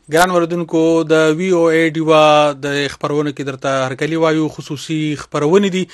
ګران اوریدونکو د وی او ای ډیوا د خبرونه کې درته هرکلی وایو. خصوصي خبرونه دي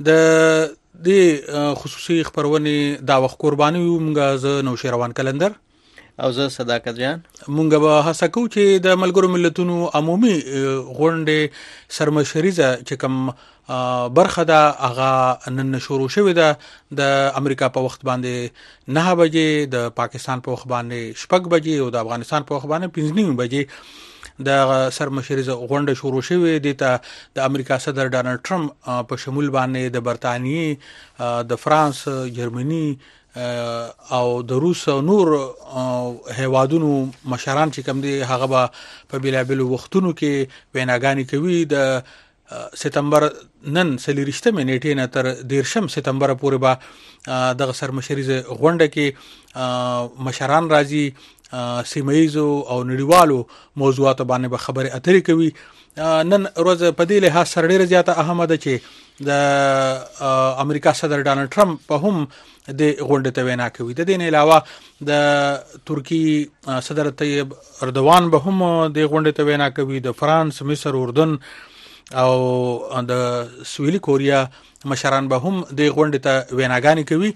د خصوصي خبرونه دا وخت قرباني مونږه ز نو شیروان کلندر او زه صداقت جان. مونږ به هڅه کوو چې د ملګرو ملتونو عمومي غونډې سرمشریزه چې کوم برخه ده هغه نن شروع شوې ده د امریکا په وخت باندې 9 بجې، د پاکستان په وخت باندې 6 بجې او د افغانستان په وخت باندې 5 بجې د سرمشریزه غونډه شروع شوې ده. ته د امریکا صدر ډانلډ ټرمپ په شمول باندې د برتانیې، د فرانس، جرمني او د روس او نور هیوادونو مشران چې کوم دي هغه به په بلابل وختونو کې ویناګانی کوي. د سپتمبر نن 23 نیټې نه تر 13 سپتمبر پورې به د سرمشریزه غونډه کې مشران راځي، سیمایزو او نړیوالو موضوعاتو باندې به خبرې اترې کوي. نن ورځ په دې له سره ډیره زیاته اهمه ده چې د امریکا صدر ډانلډ ټرمپ په هم د غونډې ته وینا کوي. د دې نه علاوه د ترکی صدر طیب اردوان به هم د غونډې ته وینا کوي. د فرانس، مصر، اردن او د سویلي کوریا مشران به هم د غونډې ته ویناګانی کوي.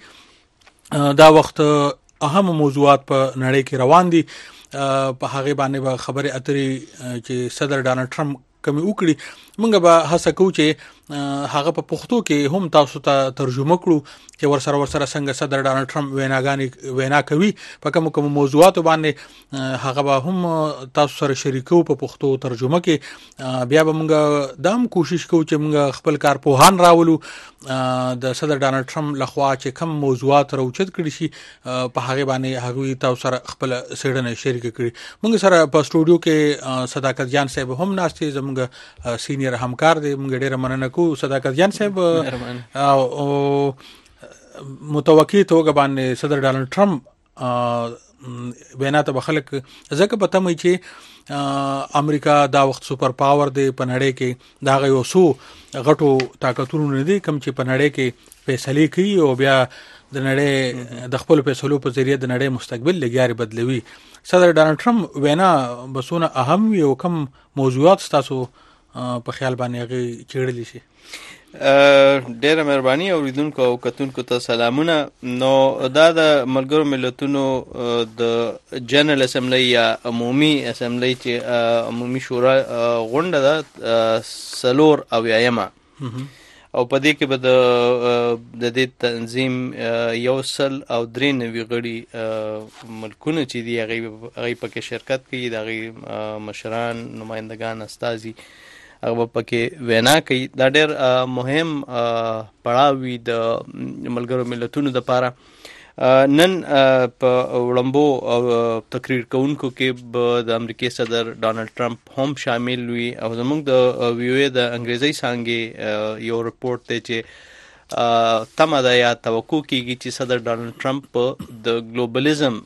دا وخت اهم موضوعات په نړۍ کې روان دي. په هغه باندې به خبرې اترې چې صدر ډانلډ ټرمپ کوم وکړي موږ به هڅه کوو چې هغه په پښتو کې هم تاسو ته ترجمه کړو چې ورسره څنګه صدر ډانلډ ټرمپ وینا کوي په کوم موضوعات باندې هغه به هم تاسو سره شریکو په پښتو ترجمه کې. بیا به موږ دام کوشش کوو چې موږ خپل کارپوهان راولو د صدر ډانلډ ټرمپ لخوا چې کوم موضوعات راوچت کړي شي په هغه باندې هغه تاسو سره خپل سیډنه شریک کړي. موږ سره په سټوډیو کې صداقت جان صاحب هم ناشته، زموږ سینیئر همکار دی. موږ ډیره مننه کوو صداقت جان صاحب. او متوقع توګه باندې صدر ډانلډ ټرمپ وینا ته خلک ځکه پته مې چې امریکا دا وخت سپر پاور دی په نړۍ کې، دا یو څو غټو طاقتونو نه دي کوم چې په نړۍ کې فیصله کوي او بیا د نړۍ د خپل فیصلو په ذریعہ د نړۍ مستقبل لګیاري بدلوي. صدر ډانلډ ټرمپ وینا بسونه اهم وي او کوم موضوعات تاسو په خیال باندې هغه چیرلی شي؟ ډیره مهرباني. اوریدونکو او کتونکو ته سلامونه. نو دا د ملګرو ملتونو د جنرال اسمبلی یا عمومي اسمبلی چې عمومي شورا غونډه ده 4 او یایمه او په دې کې به د دې تنظیم 193 غړي ملکونه چې دي هغه پکې شرکت کوي، د هغه مشران، نمائندگان، استازي هغه پکې وینا کوي. دا ډېر مهم پړاو وي د ملګرو ملتونو دپاره. نن په وړاندو تقریر کوونکو کې به د امریکای صدر ډانلډ ټرمپ هم شامل وي او زموږ د وی او ای د انګریزي څانګې یو رپورټ دی چې تمه ده یا توقع کېږي چې صدر ډانلډ ټرمپ د ګلوبلیزم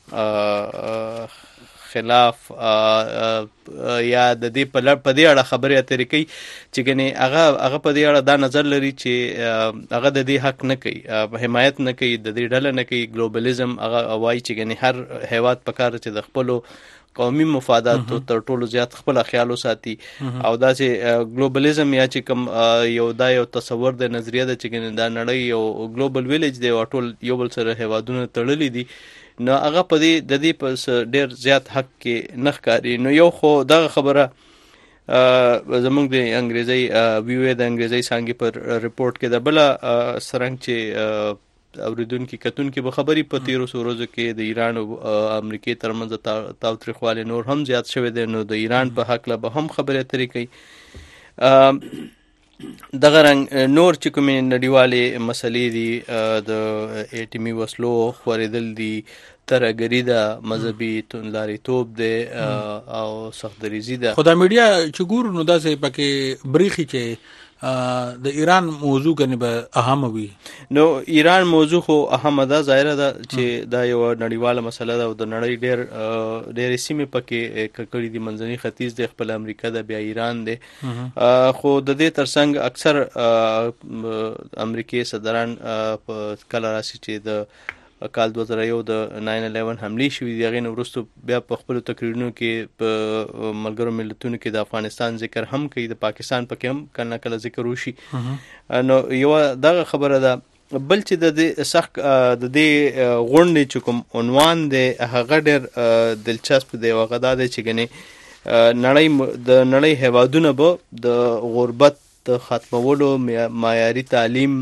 خلاف یا د دې په دې اړه خبرې اترې کوي چې ګنې هغه په دې اړه دا نظر لري چې هغه د دې حق نه کوي، حمایت نه کوي، د دې ډله نه کوي. ګلوبلیزم هغه وایي چې ګنې هر هیواد پکار چې د خپلو قومي مفاداتو تر ټولو زیات خپل خیال وساتي او دا چې ګلوبلیزم یا چې کوم یو تصور د نظریه ده چې ګنې دا نړۍ یو ګلوبل ویلیج دی او ټول یو بل سره هیوادونه تړلي دي، نو هغه په دې د دې په ډېر زیات حق کې نه ښکاري. نو یو خو دغه خبره زموږ د انګریزي وی او ای د انګریزي څانګې پر رپورټ کې ده. بله څرنګه چې اوریدونکي کتونکي به خبرې په تیرو څو ورځو کې د ایران او امریکې ترمنځ تاوتریخوالی نور هم زیات شوی دی، نو د ایران په هکله به هم خبرې اترې کوي. دغه رنګ نور چې کومې نړیوالې مسلې دي، د ایټمي وسلو خورېدل دي، ترهګري ده، مذهبي توندلاریتوب دی او سختدریزي ده. خو دا میډیا چې ګورو نو داسې پکې بریخي چې د ایران موضوع کنه به اهم وي. نو ایران موضوع خو اهم ده، ظاهره ده چې دا یو نړیواله مسله ده او د نړۍ ډېرې سیمې پکې ککړې دي. منځني ختیځ دی، خپل امریکا ده، بیا ایران دی. خو د دې ترڅنګ اکثر امریکای صدران کله راشي چې د کال 2001 د 9/11 حملې شوې دي. هغې نه وروسته بیا په خپلو تقریرونو کې په ملګرو ملتونو کې د افغانستان ذکر هم کوي، د پاکستان پکې هم کله نه کله ذکر وشي. نو یوه دغه خبره ده. بل چې د دې سخت د دې غونډې چې کوم عنوان دی هغه ډېر دلچسپ دی، او هغه دا دی چې ګنې د نړۍ هیوادونه به د غربت د ختمولو، معیاري تعلیم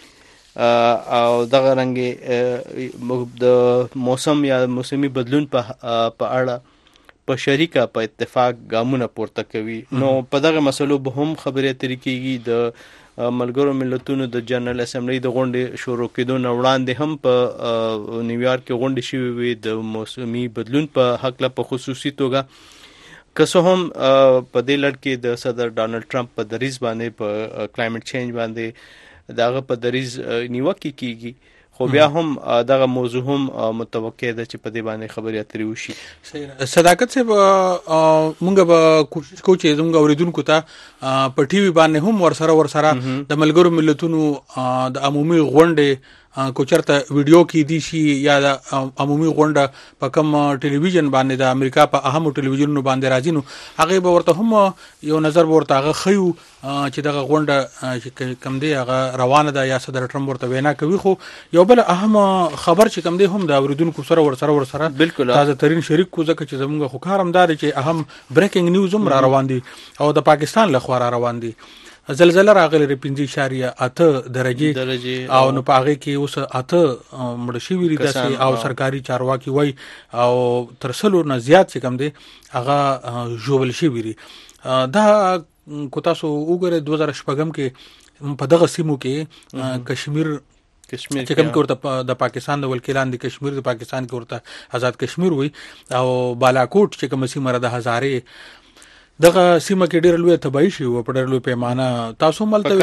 او دغه رنګې د موسم یا موسمي بدلون په اړه په شریکه په اتفاق ګامونه پورته کوي. نو په دغه مسلو به هم خبرې اترې کېږي. د ملګرو ملتونو د جنرال اسمبلی د غونډې شروع کېدو نه وړاندې هم په نیویارک کې غونډې شوې وې د موسمي بدلون په هکله په خصوصي توګه. که څه هم په دې لړ کې د صدر ډانلډ ټرمپ په دریځ باندې په کلایمټ چینج باندې دغه په دریځ نیوکې کېږي، خو بیا هم دغه موضوع هم متوقع ده چې په دې باندې خبرې اترې وشي. صداقت صاحب، مونږ به کوشش کوو چې زموږ اوریدونکو ته په ټي وي باندې هم ورسره د ملګرو ملتونو د عمومي غونډې کو چرته ویډیو کې دي شي یا د عمومي غونډه په کوم ټلویزیون باندې د امریکا په اهمو ټلویزیونونو باندې راځي، نو هغه به ورته هم یو نظر ورته هغه خیو چې دغه غونډه چې کم دی هغه روانه ده یا صدر ټرمپ ورته وینا کوي. خو یو بل اهم خبر چې کم دی هم د اوریدونکو سره ورسره بالکل تازه ترين شریک کو، ځکه چې زموږ خو کارم دار چې اهم بریکینګ نیوز هم را روان دي او د پاکستان له خوا را روان دي. زلزلہ راغلی 5.8 درجه او نو پاغه کې اوس 8 مړ شوي دي داسې، او سرکاري چارواکي وای او تر سلو نه زیات چې کم دي هغه جوړل شوي دي. دا کو تاسو وګورئ 2006 کې په دغه سیمو کې کشمیر چې کوم ورته د پاکستان د وکیلان د کشمیر د پاکستان کې ورته آزاد کشمیر وي، او بالاکوټ چې کوم سیمه ده هزارې دغه سیمه کې ډېر لوی تباہي شي او په ډېر لوی پیمانه تاسو ملته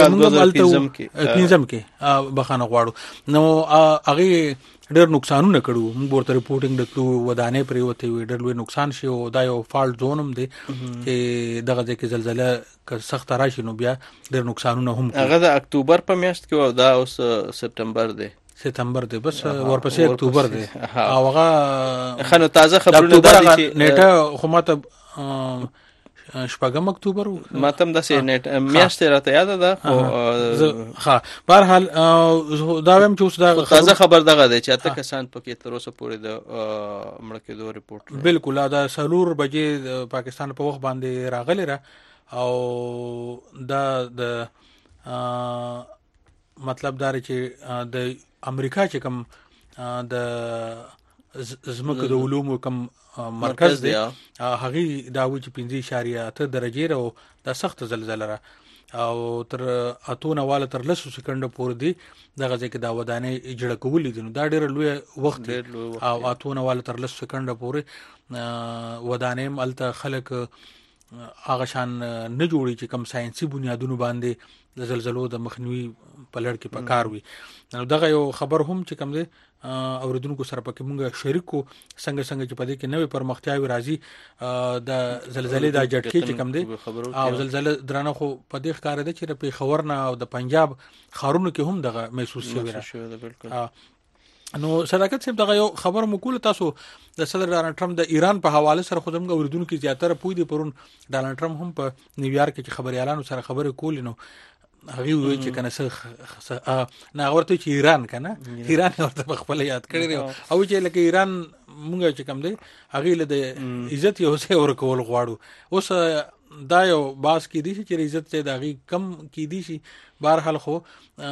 پنځم کې بخانه غواړو. نو هغه ډېر نقصانونه کړو، موږ ورته ریپورټینګ دتلو ودانې پرې وته وي ډېر لوی نقصان شي، او دا یو فالټ زون هم دی چې دغه ځکه زلزلہ که سخت راشي نو بیا ډېر نقصانونه هم کوي. هغه د اکتوبر په میاشت کې او دا اوس سپتمبر دی بس ورپسې اکتوبر دی او هغه خنو تازه خبرونه دي چې نیټه خو ماته شپږم اکتوبر ماتم داسې نیټ میاشت راته یاد ده. خو بهر حال دا ویم چې اوس دا تازه خبر دغه دی چې اته کسان پکې تر اوسه پورې د مړ کېدو ریپورت بالکل دا 4 بجې د پاکستان په وخت باندې راغلی را، او دا د مطلب دا چې د امریکا چې کوم د زمکه د علومو کوم مرکز دی هغه دا و چې 5.8 درجه او د سخت زلزلہ را، او تر اتونه والا تر 10 سکند پورې دی دغه ځکه دا ودانې جوړ کولې دي. نو دا ډېر لوی وخت او اتونه والا تر 10 سکند پورې ودانې ملته خلک هغه شان نه جوړي چې کوم ساينسي بنیادونو باندې د زلزلو د مخنیوي په لړ کې پکار وي. نو دغه یو خبر هم چې کوم دی اوریدونکو سره پکې مونږ شریکو څنګه چې پدې کې نوې پرمختیاوي راځي د زلزلې د جټکې چې کوم دی او زلزلہ درانه خو په دې ښکار ده چې په خبر نه او د پنجاب خارونو کې هم دغه محسوس شوی را. نو صداقت صاحب دغه یو خبر مکول تاسو د صدر ډانلډ ټرمپ د ایران په حواله سره خو زموږ اوریدونکو زیاتره پوي دي پرون ډانلډ ټرمپ هم په نیویارک کې خبريالانو سره خبرې کولې، نو هغه وی چې کنه څه نه ورته چې ایران کنه ایران ورته خپل یاد کړی او چې لکه ایران مونږ چې کم دی هغه له د عزت یو څه ورکول غواړو. اوس دا یو باس کې دي چې عزت ته دغه کم کې دي شي. بهر حال خو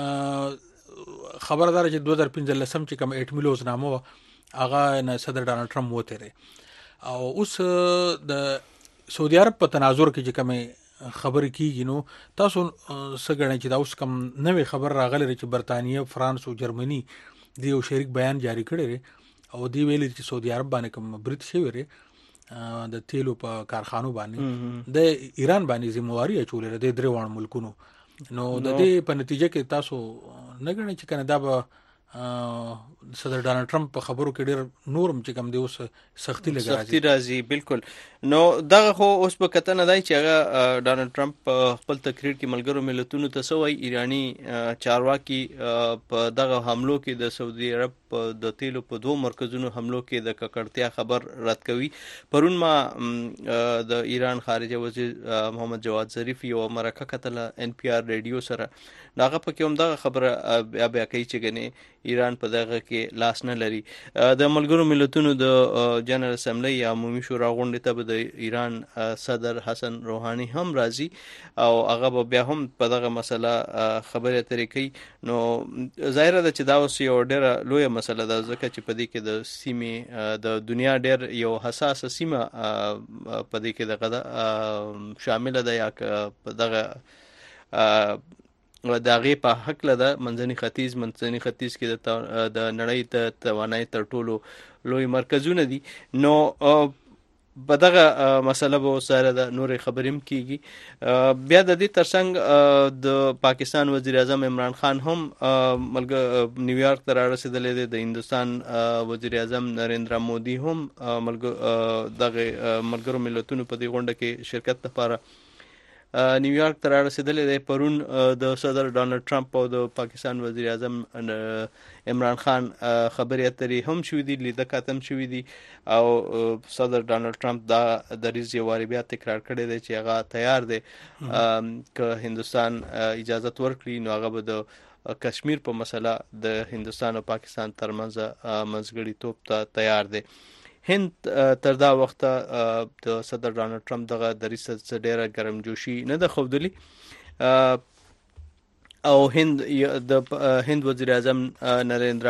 خبردار چې 2015 چې کوم 8 میلیون نامو هغه نه صدر ډانلډ ټرمپ وته لري، او اوس د سعودي عرب په تناظر کې چې کوم خبر کیږي نو تاسو سګړنه چې دا اوس کوم نوې خبر راغلی چې برتانیې، فرانس او جرمني دی یو شریک بیان جاری کړی او دی ویلي چې سعودي عرب باندې کوم برید شوی لري د تیلو په کارخانو باندې د ایران باندې ذمہواری اچولې د درې وړ ملکونو. نو د دې په نتیجه کې تاسو نه غواړئ چې کنه دا به صدر ډانلډ ټرمپ په خبرو کې ډېر نورم چې کوم دی اوس سختی راځي بالکل. نو دغه خو اوس په کتنه دی چې هغه ډانلډ ټرمپ خپل تقریر کې ملګرو ملتونو ته سوی ایرانی چارواکي په دغه حملو کې د سعودي عرب د تیلو په 2 مرکزونو حملو کې د ککړتیا خبر رد کوي. پرون ما د ایران خارجه وزیر محمد جواد ظریف یو مرکه کتله NPR ریډیو سره، هغه په کې هم دغه خبره بیا کوي چې ګنې ایران په دغه کې لاس نه لري. د ملګرو ملتونو د جنرال اسمبلی یا عمومي شورا غونډې ته به د ایران صدر حسن روحانی هم راځي او هغه به بیا هم په دغه مسله خبرې اترې کوي. نو ظاهره ده چې دا اوس یو ډېره لویه مسله ده، ځکه چې په دې کې د سیمې د دنیا ډېر یو حساسه سیمه په دې کې دغه شامله ده یا په دغه د هغې په هکله ده. منځني ختیځ کې د نړۍ د توانایي تر ټولو لوی مرکزونه دي. نو په دغه مسله به سره د نورې خبرې هم کېږي. بیا د دې ترڅنګ د پاکستان وزیر اعظم عمران خان هم نیویارک ته رارسېدلی دی. د هندوستان وزیر اعظم نریندرا مودي هم دغه ملګرو ملتونو په دې غونډه کې شرکت لپاره نیویارک ته رارسېدلی دی. پرون د صدر ډانلډ ټرمپ او د پاکستان وزیر اعظم عمران خان خبرې اترې هم شوي دي، لیده کاته هم شوي دي او صدر ډانلډ ټرمپ دا دریځ یو وارې بیا تکرار کړی دی چې هغه تیار دی که هندوستان اجازت ورکړي نو هغه به د کشمیر په مسله د هندوستان او پاکستان ترمنځ منځګړیتوب ته تیار دی. هند تر دا وخته د صدر ډانلډ ټرمپ دغه دریځ څخه ډېره ګرمجوشي نه ده ښودلې او هند وزیر اعظم نریندرا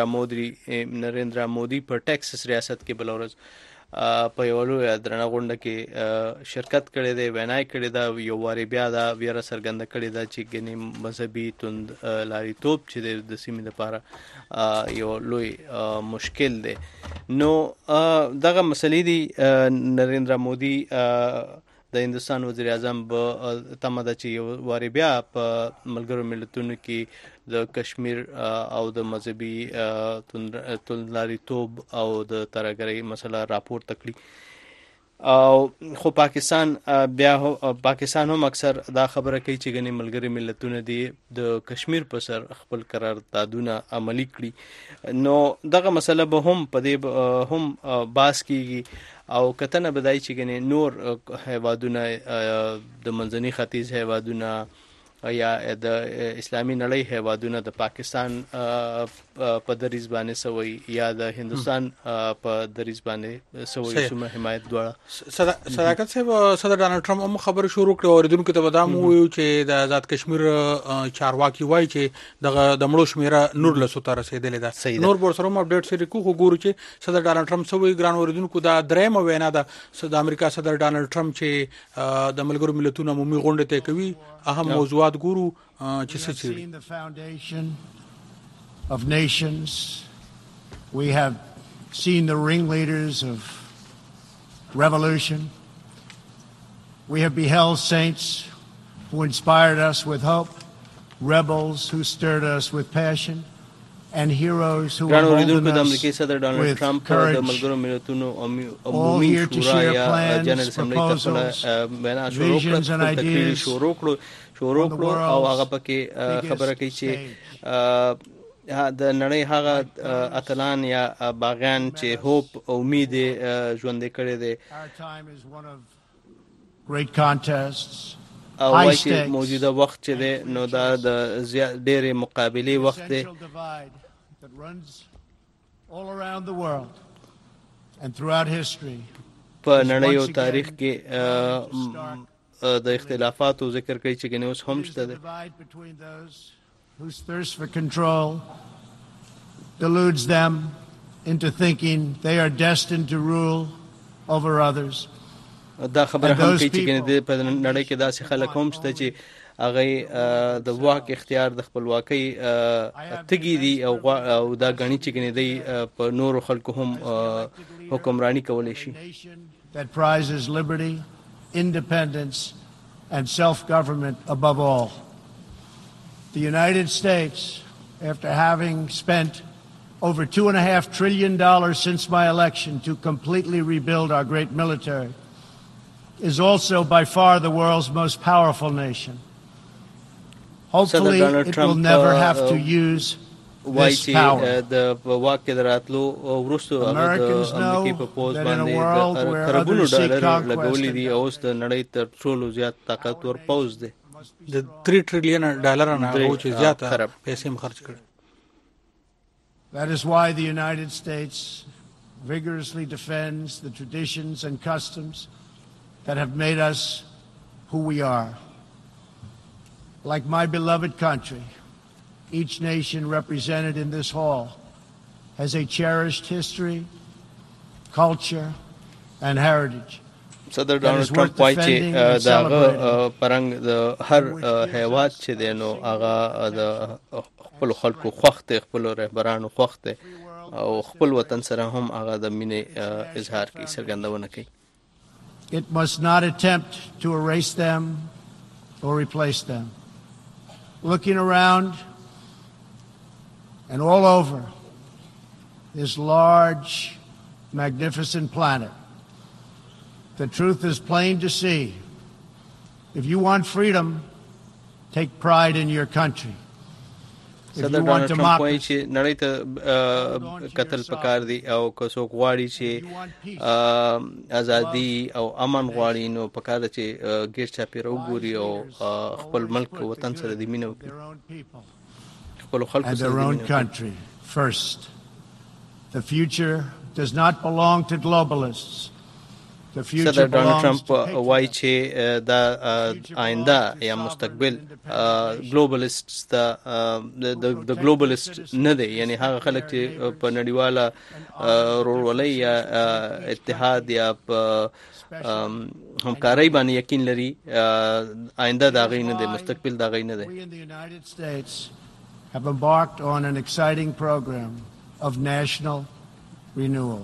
مودي په ټیکساس ریاست کې بل ورځ په یو لویه درنه غونډه کې شرکت کړی دی، وینا یې کړې ده، یو وارې بیا دا ویره څرګنده کړې ده چې ګنې مذهبي توندلاریتوب چې د سیمې لپاره یو لوی مشکل دی. نو دغه مسلې دي. نریندرا مودي د هندوستان وزیر اعظم به تمه ده چې یو وارې بیا په ملګرو ملتونو کې د کشمیر او د مذهبي توندلاریتوب او د ترهګرۍ مسله راپورته کړي. او خو پاکستان هم اکثر دا خبره کوي چې ګنې ملګري ملتونه دي د کشمیر په سر خپل قراردادونه عملي کړي. نو دغه مسله به هم په دې هم بحث کیږي او کتنه بدای چې ګنې نور هیوادونه د منځني ختیځ هیوادونه یا د اسلامي نړۍ هیوادونه د پاکستان په دریځ باندې سوی یا د هندوستان په دریځ باندې سوی سمه حمایت دواړه. صداقت صاحب، صدر ډانلډ ټرمپ هم خبر شروع کړ او اوریدونکو ته ودام ویو چې د آزاد کشمیر چارواکي وایي چې دغه د مړو شمیره نور له سوته رسیدلې ده. نور بور سره اپډیټ سره کو ګورو چې صدر ډانلډ ټرمپ سوی ګران اوریدونکو دا درېمه وینا ده د امریکا صدر ډانلډ ټرمپ چې د ملګرو ملتونو عمومي غونډه ته کوي. اهم موضوعات ګورو چې څه چي the foundation of nations. We have seen the ringleaders of revolution. We have beheld saints who inspired us with hope, rebels who stirred us with passion, and heroes who emboldened us with courage. All here to share plans, proposals, visions and ideas شروع کړو او هغه پکې خبره کوي چې د نړۍ هغه اتلان یا باغیان چې هوپ او امید ژوندې کړي دي او وایي چې موجوده وخت چې دی نو دا د ډېرې مقابلې وخت دی په نړۍ او تاریخ کې د اختلافاتو ذکر کوي چې ګنې اوس هم شته ده. Whose thirst for control deludes them into thinking they are destined to rule over others. دا خبره هم کوي چې ګنې په نړۍ کې داسې خلک هم شته چې هغه د واک اختیار د خپلواکۍ تږي دي او دا ګڼي چې ګنې دی په نورو خلکو هم حکمرانی کولی شي. That prizes liberty, independence, and self-government above all. The United States, after having spent over $2.5 trillion since my election to completely rebuild our great military, is also by far the world's most powerful nation. Hopefully, it will never have to use this power. Americans know that in a world where others seek conquest د 3 trillion ډالر نه او چې زیاته پیسې خرج کړي. That is why the United States vigorously defends the traditions and customs that have made us who we are. Like my beloved country, each nation represented in this hall has a cherished history, culture, and heritage. صدر ډونالډ ټرمپ وایي چې دغه پرنګ د هر هیواد چې دی نو هغه د خپل خلکو خوښ دی، خپل رهبرانو خوښ دی او خپل وطن سره هم هغه د مینې اظهار کوي، څرګندونه کوي. It must not attempt to erase them or replace them. Looking around and all over this large, magnificent planet, the truth is plain to see. If you want freedom, take pride in your country. صدر ډونالډ ټرمپ وایي چې نړۍ ته قتل پکار دی او که څوک غواړي چې ازادي او امن غواړي نو پکار دی چې ګیر چاپیره وګوري او خپل ملک وطن سره د مینه وکړي، خپل خلکو سره د مینه وکړي. First, the future does not belong to globalists. صدر ډونالډ ټرمپ وایي چې دا آینده یا مستقبل ګلوبلیسټ د ګلوبلیسټ نه دی، یعنی هغه خلک چې په نړیواله ورورولۍ یا اتحاد یا په همکارۍ باندې یقین لري، آینده د هغوی نه دی، مستقبل د هغوی نه دی. We in the United States have embarked on an exciting program of national renewal.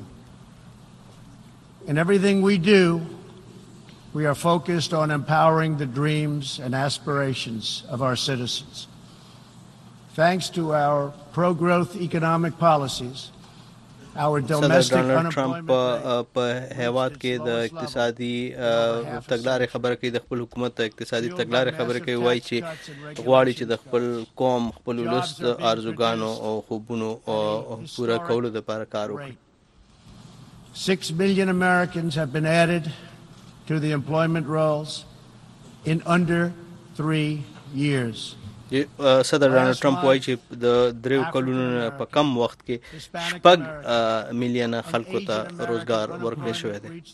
In everything we do, we are focused on empowering the dreams and aspirations of our citizens. Thanks to our pro-growth economic policies, our domestic unemployment rate په هیواد کې د اقتصادي تګلارې خبره کوي، د خپل حکومت اقتصادي تګلارې خبره کوي، وایي چې غواړي چې د خپل قوم، خپل ولس د آرزوګانو او خوبونو پوره کولو لپاره کار وکړي. 6 million Americans have been added to the employment rolls in under 3 years. صدر ډونالډ ټرمپ وایي چې د 3 کلونو په کم وخت کې 6 میلیونه خلکو ته روزګار ورکړل شوی دی.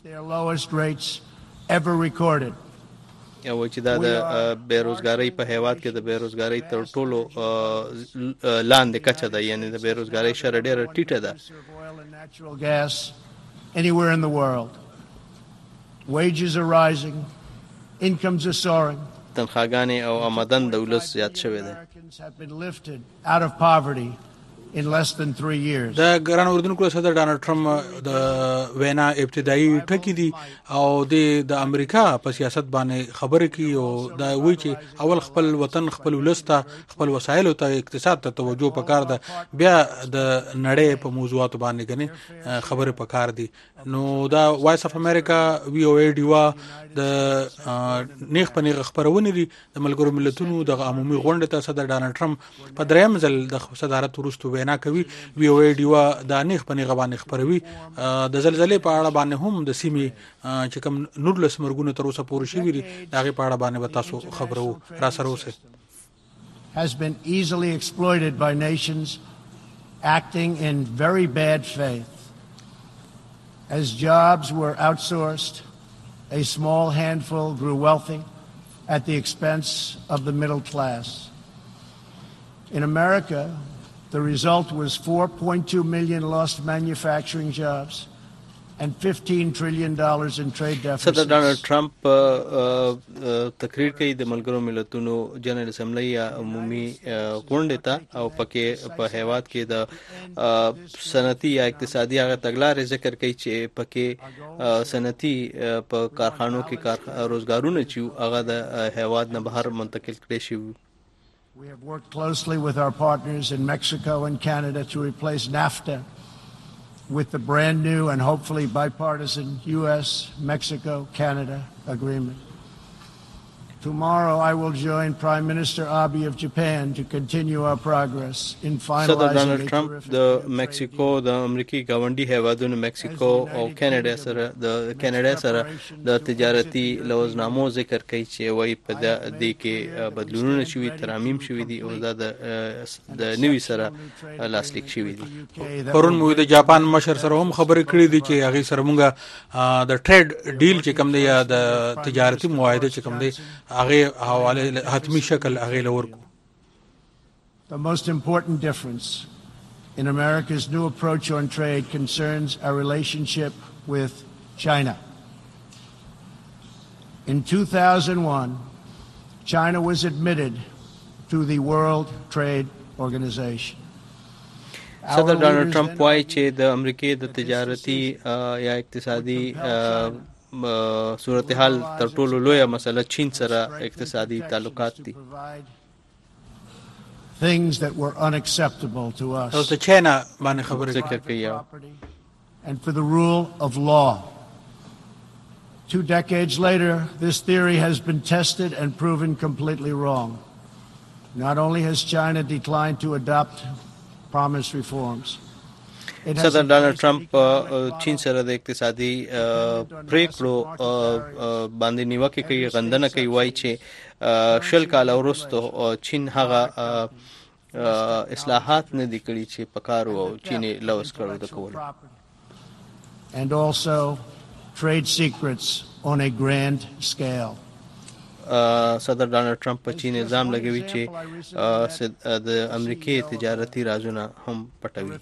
او چې دا د بیروزګاری په هیواد کې د بیروزګاری تر ټولو لاندې کچه ده، یعنی د بیروزګاری شرح ډیره ټیټه ده. Anywhere in the world. Wages are rising, incomes are soaring. تنخواګانې او آمدن د ولس زیات شوی دی. Americans have been lifted out of poverty in less than 3 years. د ګران اردوونکو صدر ډونالډ ټرمپ د وینا ابتدایي ټکی دي او د امریکا په سیاست باندې خبرې کوي او دا وایي چې اول خپل وطن، خپل ولس ته، خپل وسایل ته، اقتصاد ته توجه پکار ده، بیا د نړۍ په موضوعاتو باندې غني خبرې پکار دي. نو دا وایس اف امریکا وی او ای ډیوا د نیغ په نیغ خبرونه دي د ملګرو ملتونو د عمومي غونډې ته صدر ډونالډ ټرمپ په دریم ځل د صدارت وروسته وینا کوي. وی او ای ډیوا د نیغ په نیغ باندې خبروي د زلزلې په اړه باندې هم د سیمې چې کوم 19 مرګونه تر اوسه پورې شوي دي د هغې په اړه باندې به تاسو خبرو را سره اوسئ. has been easily exploited by nations acting in very bad faith. As jobs were outsourced, a small handful grew wealthy at the expense of the middle class. In America, the result was 4.2 million lost manufacturing jobs and $15 trillion in trade deficits. صدر ډونالډ ټرمپ تقریر کوي د ملګرو ملتونو جنرال اسمبلی یا عمومي غونډې ته او پکې په هیواد کې د صنعتي یا اقتصادي هغه تګلارې ذکر کوي چې پکې صنعتي په کارخانو کې روزګارونه چې هغه د هیواد نه بهر منتقل کړي شي. We have worked closely with our partners in Mexico and Canada to replace NAFTA with the brand new and hopefully bipartisan U.S., Mexico, Canada agreement. Tomorrow, I will join Prime Minister Abe of Japan to continue our progress in finalizing Donald Trump د مکسیکو د امریکای ګاونډي هیوادونو مکسیکو او کاناډا سره د تجارتي لوزنامو ذکر کوي چې وایي په دې کې بدلونونه شوي ترامیم شوي دي او دا د نوي سره لاسلیک شوي دي. پرون مو د جاپان مشر سره هم خبرې کړې دي چې هغه سره مونږه د ټریډ ډیل چې کوم دی یا د تجارتي معاهده چې کوم دی The most important difference in America's new approach on trade concerns our relationship with China. In 2001, China was admitted to the World Trade Organization. صدر ډانلډ ټرمپ وایي چې د امریکای د تجارتي یا اقتصادي صورتحال تر ټولو لویه مسله چین سره اقتصادي تعلقات دي. Things that were unacceptable to us. او ته چاینا باندې خبرې ذکر کوي. And for the rule of law. 2 decades later, this theory has been tested and proven completely wrong. Not only has China declined to adopt promised reforms, صدر ډانلډ ټرمپ چین سره د اقتصادي پریکړو باندې نیوکه کوي غندنه کوي وایي چې 10 کال وروسته چین هغه اصلاحات نه دي کړي چې پکارو او چین لوس کړو د کول. And also trade secrets on a grand scale. صدر ډانلډ ټرمپ په چین الزام لګوي چې د امریکای تجارتي رازونه هم پټوي.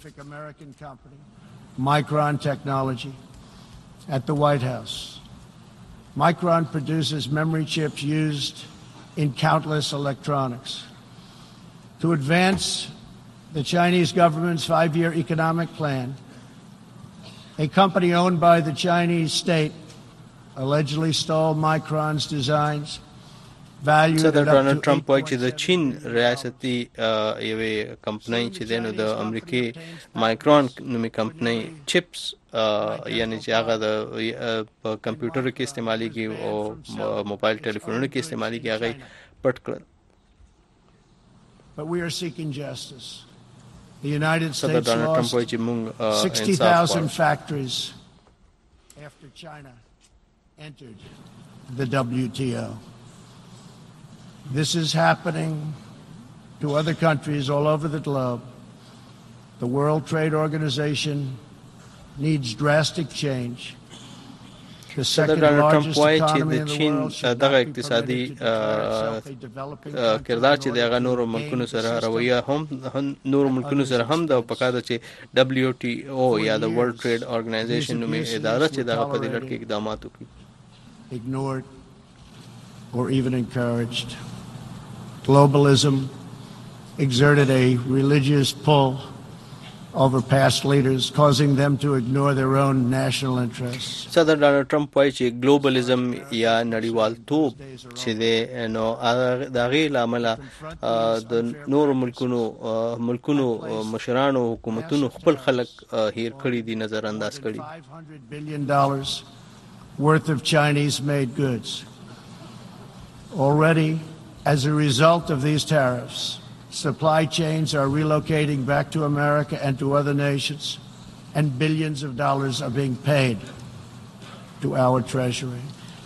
Micron Technology at the White House. Micron produces memory chips used in countless electronics. To advance the Chinese government's 5-year economic plan, a company owned by the Chinese state allegedly stole Micron's designs. صدر ډانلډ ټرمپ وایي چې د چین ریاستي یوې کمپنۍ چې دی نو د امریکای مایکرون نومي کمپنۍ چپس یعنی چې هغه د په کمپیوټر کې استعمالېږي او موبایل ټلیفونونو کې استعمالېږي هغه پټ کړل. But we are seeking justice. The United صدر States ډانلډ ټرمپ وایي چې موږ 60,000 factories after China entered the WTO. This is happening to other countries all over the globe. The World Trade Organization needs drastic change. The second largest economy in the world should دغه اقتصادي کردار چې دغه نورو ملکونو سره رویه هم نورو ملکونو سره هم د پکاده چې WTO یا د World Trade Organization نومي اداره چې دغه په دې لړ کې اقدامات وکړي. Ignored or even encouraged. Globalism exerted a religious pull over past leaders, causing them to ignore their own national interests. صدر ډانلډ ټرمپ وایي چې ګلوبلیزم یا نړیوالتوب چې دی نو د هغې له امله د نورو ملکونو مشرانو حکومتونو خپل خلک هیر کړي دي نظر انداز کړي. $500 billion worth of Chinese made goods. Already, as a result of these tariffs, supply chains are relocating back to America and to other nations, and billions of dollars are being paid to our treasury.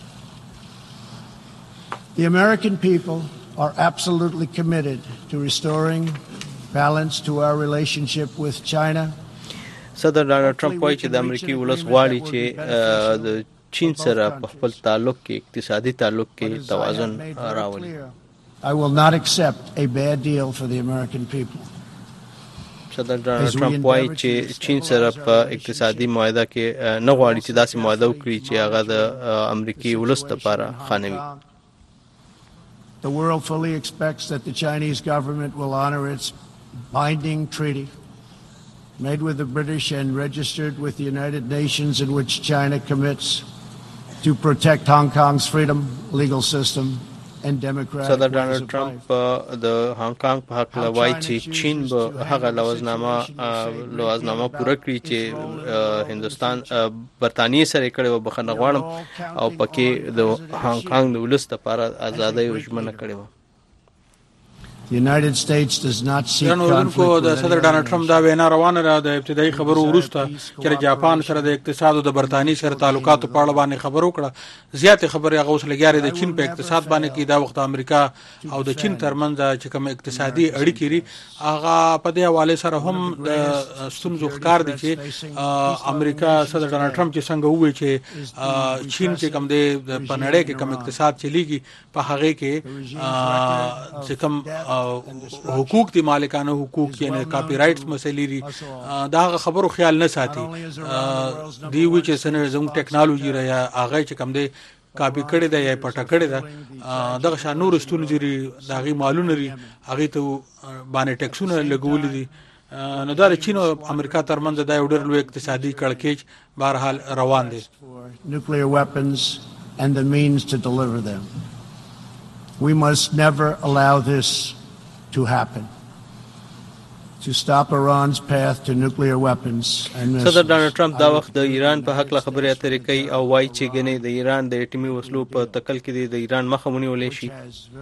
The American people are absolutely committed to restoring balance to our relationship with China. صدر ډانلډ ټرمپ وایي چې د امریکای ولس غواړي چې د چین سره په خپل تعلق کې اقتصادي تعلق کې توازن راولي. I will not accept a bad deal for the American people. صدر ډانلډ ټرمپ وایي چې چین سره په اقتصادي معاهده کې نه غواړي چې داسې معاهده وکړي چې هغه د امریکای ولس لپاره خانوي. The world fully expects that the Chinese government will honor its binding treaty made with the British and registered with the United Nations, in which China commits to protect Hong Kong's freedom, legal system, and democratic صدر ways ډانلډ of ټرمپ life. د هانګ کانګ په حق لوای چې چین به هغه لوازنامه پوره کړي چې هندستان برتانیې سره کړي و بخنه غواړم او پکې د هانګ کانګ د ولس لپاره ازادۍ او ژمنه کړې و. The United States does not seek conflict with د صدر ډانلډ ټرمپ دا وینا روانه ده د ابتدایي خبرو وروسته چې جاپان سره د اقتصاد او د برتانیې سره تعلقاتو په اړه باندې خبرو کړه. زیاتې خبرې هغه اوس لګیاري د چین په اقتصاد باندې کې دا وخت امریکا او د چین ترمنځ چې کوم اقتصادي اړیکې لري هغه په دې حواله سره هم د ستونزو ښکار دي چې امریکا صدر ډانلډ ټرمپ چې څنګه وایي چې چین چې کوم د پنړې کې کوم اقتصاد چلیږي په هغه کې چې کوم حقوق دي مالکانه حقوق یعنی کاپی رائټس مسلې دي دا خبرو خیال نه ساتي دی وی چې سن زموږ ټیکنالوژي را یا هغه چې کوم دی کاپی کړي دا یا پټه کړي دا دغه شان نور ستونزې لري داغي مالونه لري هغه ته باندې ټیکسونه لګول دي نو دا چین او امریکا ترمنځ دا یو ډېر لوی اقتصادي کړکېچ بهرحال روان دي. Nuclear weapons and the means to deliver them. We must never allow this to happen. To stop Iran's path to nuclear weapons and missiles. صدر ډانلډ ټرمپ دا وخت د ایران په حق له خبرې اترې کوي او وایي چې ګنې د ایران د اټومي وسلو په تکل کې د ایران مخه ونیولې شي.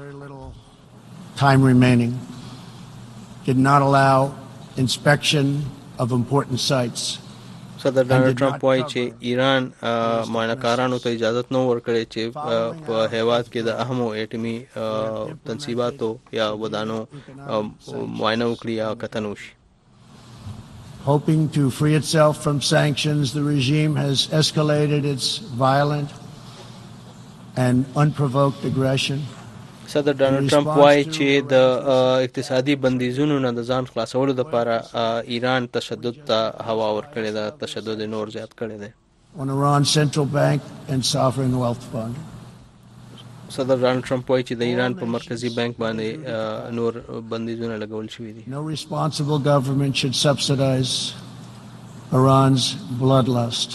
Time remaining did not allow inspection of important sites. صدر ډانلډ ټرمپ وایي چې ایران معاینهکارانو ته اجازه نه ورکړي چې په هیواد کې د اهمو اټومي تنصیباتو یا ودانو معاینه وکړي یا کتنه وشي. Hoping to free itself from sanctions, the regime has escalated its violent and unprovoked aggression. صدر ډانلډ ټرمپ وایي چې د اقتصادي بندیزونو نه د ځان خلاصولو لپاره ایران تشدد ته هوا ورکړې ده، تشدد نور زیات کړی دی. On Iran's central bank and sovereign wealth fund. صدر ډانلډ ټرمپ وایي چې د ایران په مرکزی بانک باندې نور بندیزونه لګول شوي دي. No responsible government should subsidize Iran's bloodlust.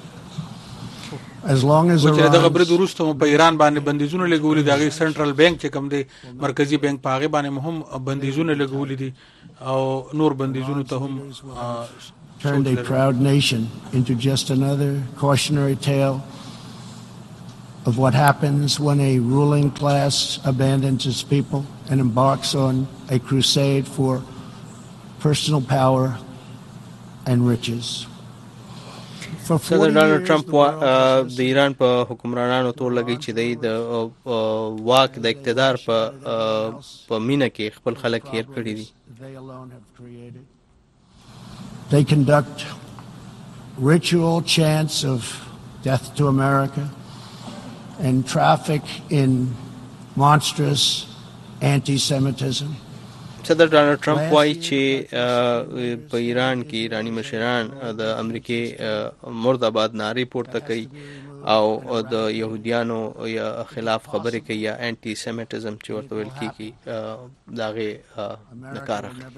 As long as چې د خبرې وروسته په ایران باندې بندیزونه لګولې دي هغه سنټرل بانک چې کوم دی مرکزی بانک په هغه باندې هم بندیزونه لګولې دي او نور بندیزونه ته هم turned a proud nation into just another cautionary tale of what happens when a ruling class abandons its people and embarks on a crusade for personal power and riches. صدر ډانلډ ټرمپ د ایران په حکمرانانو تور لګی چې د واک د اقتدار په مینه کې خپل خلک هیر کړي دي. They conduct ritual chants of death to America and traffic in monstrous anti-Semitism. صدر ډانلډ ټرمپ وایي چې په ایران کې ایرانی مشران د امریکای مرداباد نارې پورته کوي او د يهوديانو یا خلاف خبرې کوي یا انټي سیمیټیزم چې ورته ویل کیږي داغه نکار اخلي.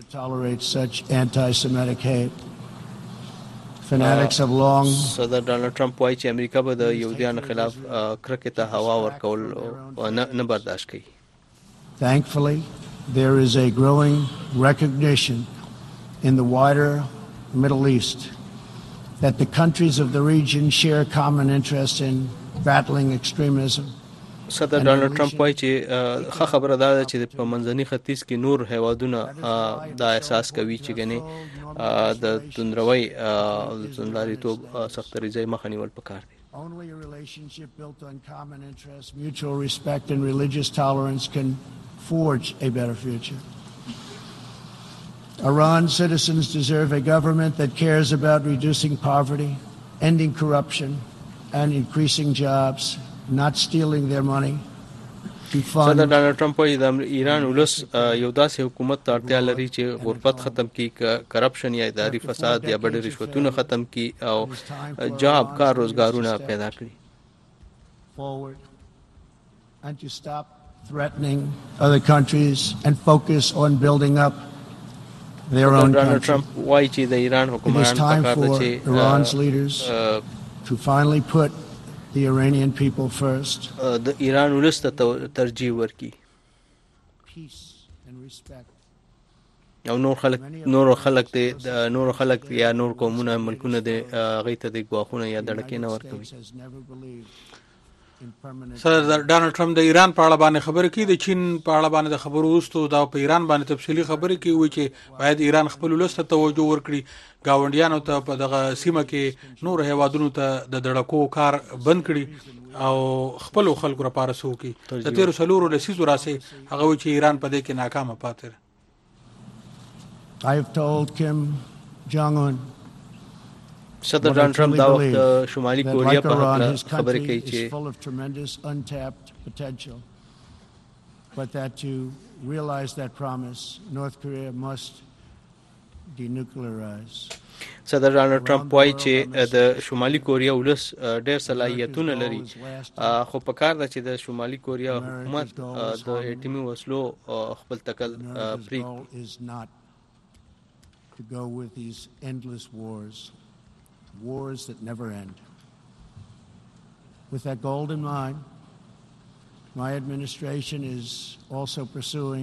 Fanatics have long صدر ډانلډ ټرمپ وایي چې امریکا به د يهوديانو خلاف کرکه ته هوا ورکول نه برداشت کوي. Thankfully, there is a growing recognition in the wider Middle East that the countries of the region share common interest in battling extremism. صدر ډانلډ ټرمپ وایي چې ښه خبره ده چې په منځني ختیځ کې نور هیوادونه دا احساس کوي چې ګنې د توندروي او توندلاریتوب سختریزۍ مخه نیول پکار دي. Only a relationship built on common interest, mutual respect and religious tolerance can forge a better future. Iran's citizens deserve a government that cares about reducing poverty, ending corruption, and increasing jobs, not stealing their money to fund. صدر ډانلډ ټرمپ وایي د ایران ولس یو داسې حکومت ته اړتیا لري چې غربت ختم کړي، کرپشن یا اداري فساد یا بډې رشوتونه ختم کړي او جاب کار روزګارونه پیدا کړي. Forward and to stop threatening other countries and focus on building up their own country. Trump why چې د ایران حکومت پکار ده چې Iran's leaders to finally put the Iranian people first. د ایران ولس ته ترجیح ورکړي Peace and respect. او نور خلک یا نور قومونه ملکونه د هغې ته د ګواښونه یا دړکې نه ورکوي. سر ډانلډ ټرمپ د ایران په اړه باندې خبرې کوي. د چین په اړه باندې د خبرو وروسته دا په ایران باندې تفصیلي خبرې کوي وایي چې باید ایران خپل ولس ته توجه ورکړي، ګاونډیانو ته په دغه سیمه کې نور هیوادونو ته د دړکو کار بند کړي او خپل خلکو لپاره څه وکړي. د تېرو څلورو لسیزو راځي هغه وایي چې ایران په دې کې ناکامه پاتې. I have told Kim Jong-un صدر ډانلډ ټرمپ دا وخت شمالي کوریا په Iran, هکله his خبرې country کوي is چې full of tremendous untapped potential, but that to realize that promise, North Korea must denuclearize. صدر ډانلډ ټرمپ وایي چې د شمالي کوریا ولس ډېر صلاحیتونه لري، خو په کار ده چې د شمالي کوریا حکومت د اټومي وسلو خپل تکل پرېږدي. is not to go with these endless wars that never end. With that goal in mind, my administration is also pursuing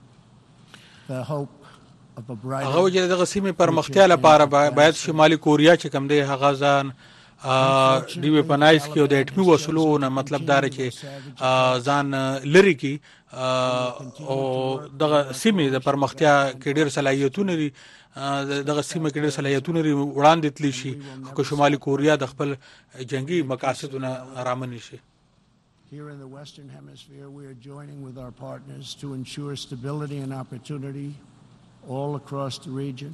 the hope of a brighter. هغه وجه دغه سیمې پرمختیا لپاره باید شمالي کوریا چې کوم دی هغه ځان ډیویپنایز کړي او د اټومي وسلو نه مطلب دا چې ځان لري کی او دغه سیمې د پرمختیا کې ډېر صلاحیتونه لري، دغه سیمه کې ډېر صلاحیتونه لري وړاندې تللی شي خو شمالي کوریا د خپل جنگي مقاصدونه رامنې شي. Here in the Western Hemisphere, we are joining with our partners to ensure stability and opportunity all across the region.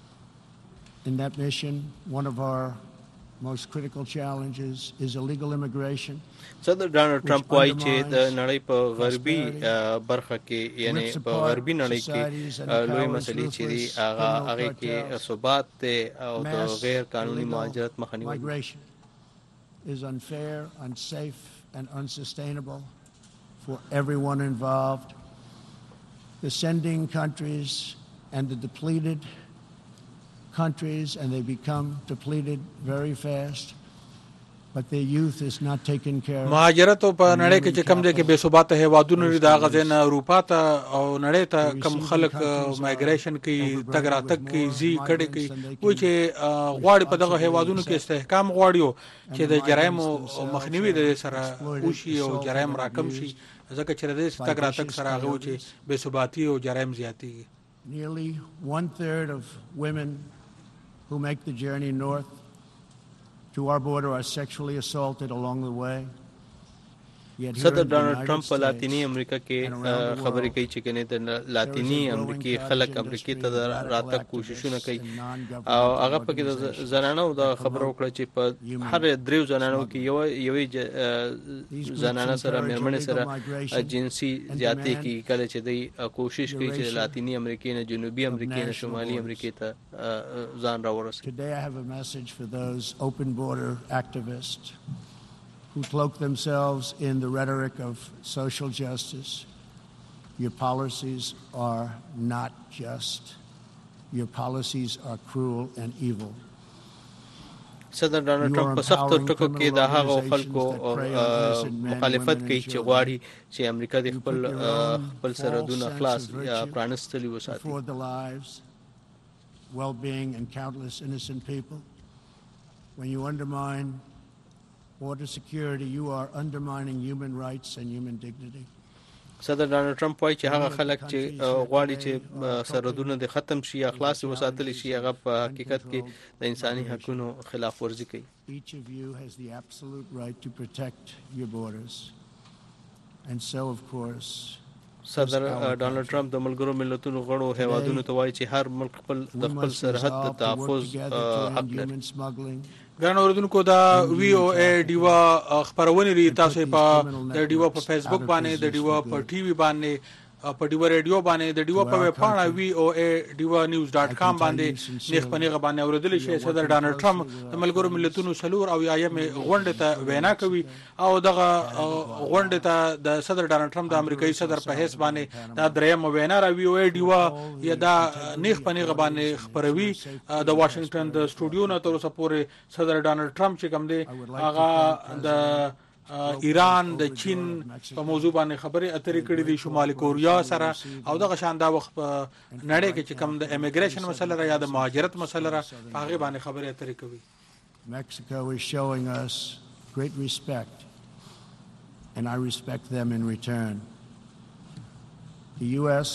In that mission, one of our most critical challenges is illegal immigration. صدر ډانلډ ټرمپ وایي چې د نړۍ په غربي برخه کې یعنی په غربي نړۍ کې لوی مسلې چې دي هغې کې ثبات دی او د غیر قانوني مهاجرت مخه نیول. Migration is unfair, unsafe, and unsustainable for everyone involved. The sending countries and the depleted countries, and they become depleted very fast, but their youth is not taken care of. مهاجرت په نړۍ کې چې کم دی کې بې ثباته هیوادونه لري، د هغه ځای نه اروپا ته او نړۍ ته کم خلک مایګریشن کوي، تګ راتګ کوي، ځي کډې کوي، وایي چې غواړي په دغه هیوادونو کې استحکام غواړي چې د جرایمو مخنیوي د سره وشي او جرایم راکم شي، ځکه چې د تګ راتګ سره هغه وایي چې بې ثباتي او جرایم زیاتېږي. Nearly 1/3 of women who make the journey north to our border are sexually assaulted along the way. صدر ډانلډ ټرمپ په لاتینی امریکا کې خبرې کوي چې کنه د لاتینی امریکا خلک امریکا ته راتګ کوششونه کوي او هغه پکې د زنانو د خبرو وکړه چې په هر دریو زنانو کې یوې زنانه سره مېرمنې سره جنسي زیاتې کې کله چې دوی کوشش کوي چې لاتینی امریکا نه جنوبي امریکا نه شمالي امریکا ته ځان راورسوي. Today I have a message for those open border activists who cloak themselves in the rhetoric of social justice. Your policies are not just. Your policies are cruel and evil. صدر ډانلډ ټرمپ په سختو ټکو کې د هغو خلکو مخالفت کوي چې غواړي چې امریکا د خپل سرحدونه خلاص یا پرانستلي وساتي. For the lives, well-being and countless innocent people. When you undermine border security, you are undermining human rights and human dignity. صدر ډانلډ ټرمپ وایي چې هغه خلک چې غواړي چې سرحدونه د ختم شي یا خلاص وساتل شي هغه په حقیقت کې د انساني حقوقو خلاف ورزي کوي. Each of you has the absolute right to protect your borders. And so of course صدر ډانلډ ټرمپ د ملګرو ملتونو غړو هیوادونو ته وایي چې هر ملک خپل سرحد د تحفظ حق لري. ګران اوریدونکو دا وی او ای ډیوا خبرونه لري، تاسو په د ډیوا په فیسبوک باندې، د ډیوا په ټي وي باندې په ډیو ریډیو باندې د ډیو په پاڼه VOA.DivaNews.com باندې نیخ پنیغه باندې اوریدل شي صدر ډانلډ ټرمپ د ملګرو ملتونو سلور او یایم غونډه ته وینا کوي او دغه غونډه ته د صدر ډانلډ ټرمپ د امریکایي صدر په حساب باندې دا دریم وینا را VOA ډیو یا دا نیخ پنیغه باندې خبروي د واشنگټن د سټوډیو نه تر اوسه پورې صدر ډانلډ ټرمپ چې کوم دی هغه د ایران د چین په موضوع باندې خبرې اترې کړې دي شمالي کوریا سره او دغه شان دا وخت نړۍ کې چې کوم د امیګریشن مسله را یا د مهاجرت مسله را هغه باندې خبرې اترې کوي. Mexico is showing us great respect and I respect them in return. The US,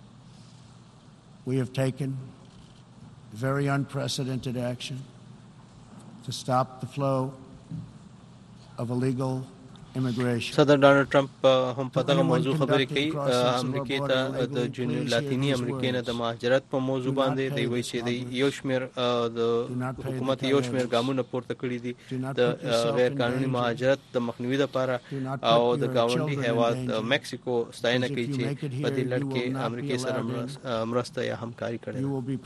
we have taken very unprecedented action to stop the flow of illegal immigration. صدر ډانلډ ټرمپ هم په دغه موضوع خبرې کوي. امریکای ته د جنوب لاتینی امریکای نه د مهاجرت په موضوع باندې دی وایي چې د یو شمیر د حکومت یو شمیر ګامونه پورته کړی دي د غیر قانوني مهاجرت د مخنیوي لپاره او د گاونډي هیواد میکسیکو ستاینه کوي چې په دې لړ کې امریکای سره مرسته یا همکاري کړې.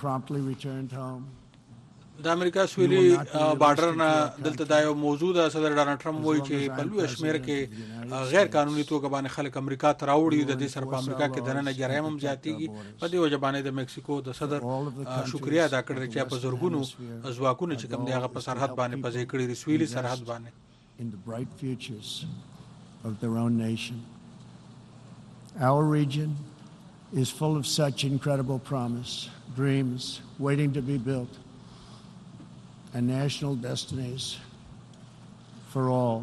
د امریکا سویلي بارډر نه دلته دا یو موضوع ده. صدر ډانلډ ټرمپ وایي چې په لوی شمیر کې غیر قانوني توګه باندې خلک امریکا ته راوړي د دې سره په امریکا کې دننه جرایم هم زیاتېږي. په دې وجه باندې د میکسیکو د صدر شکریا ادا کړی چې په زورګونو ځواکونه چې کوم دی هغه په سرحد باندې پځې کړی دی سویلي سرحد باندې. In the bright futures of their own nation. Our region is full of such incredible promise, dreams waiting to be built. And national destinies for all.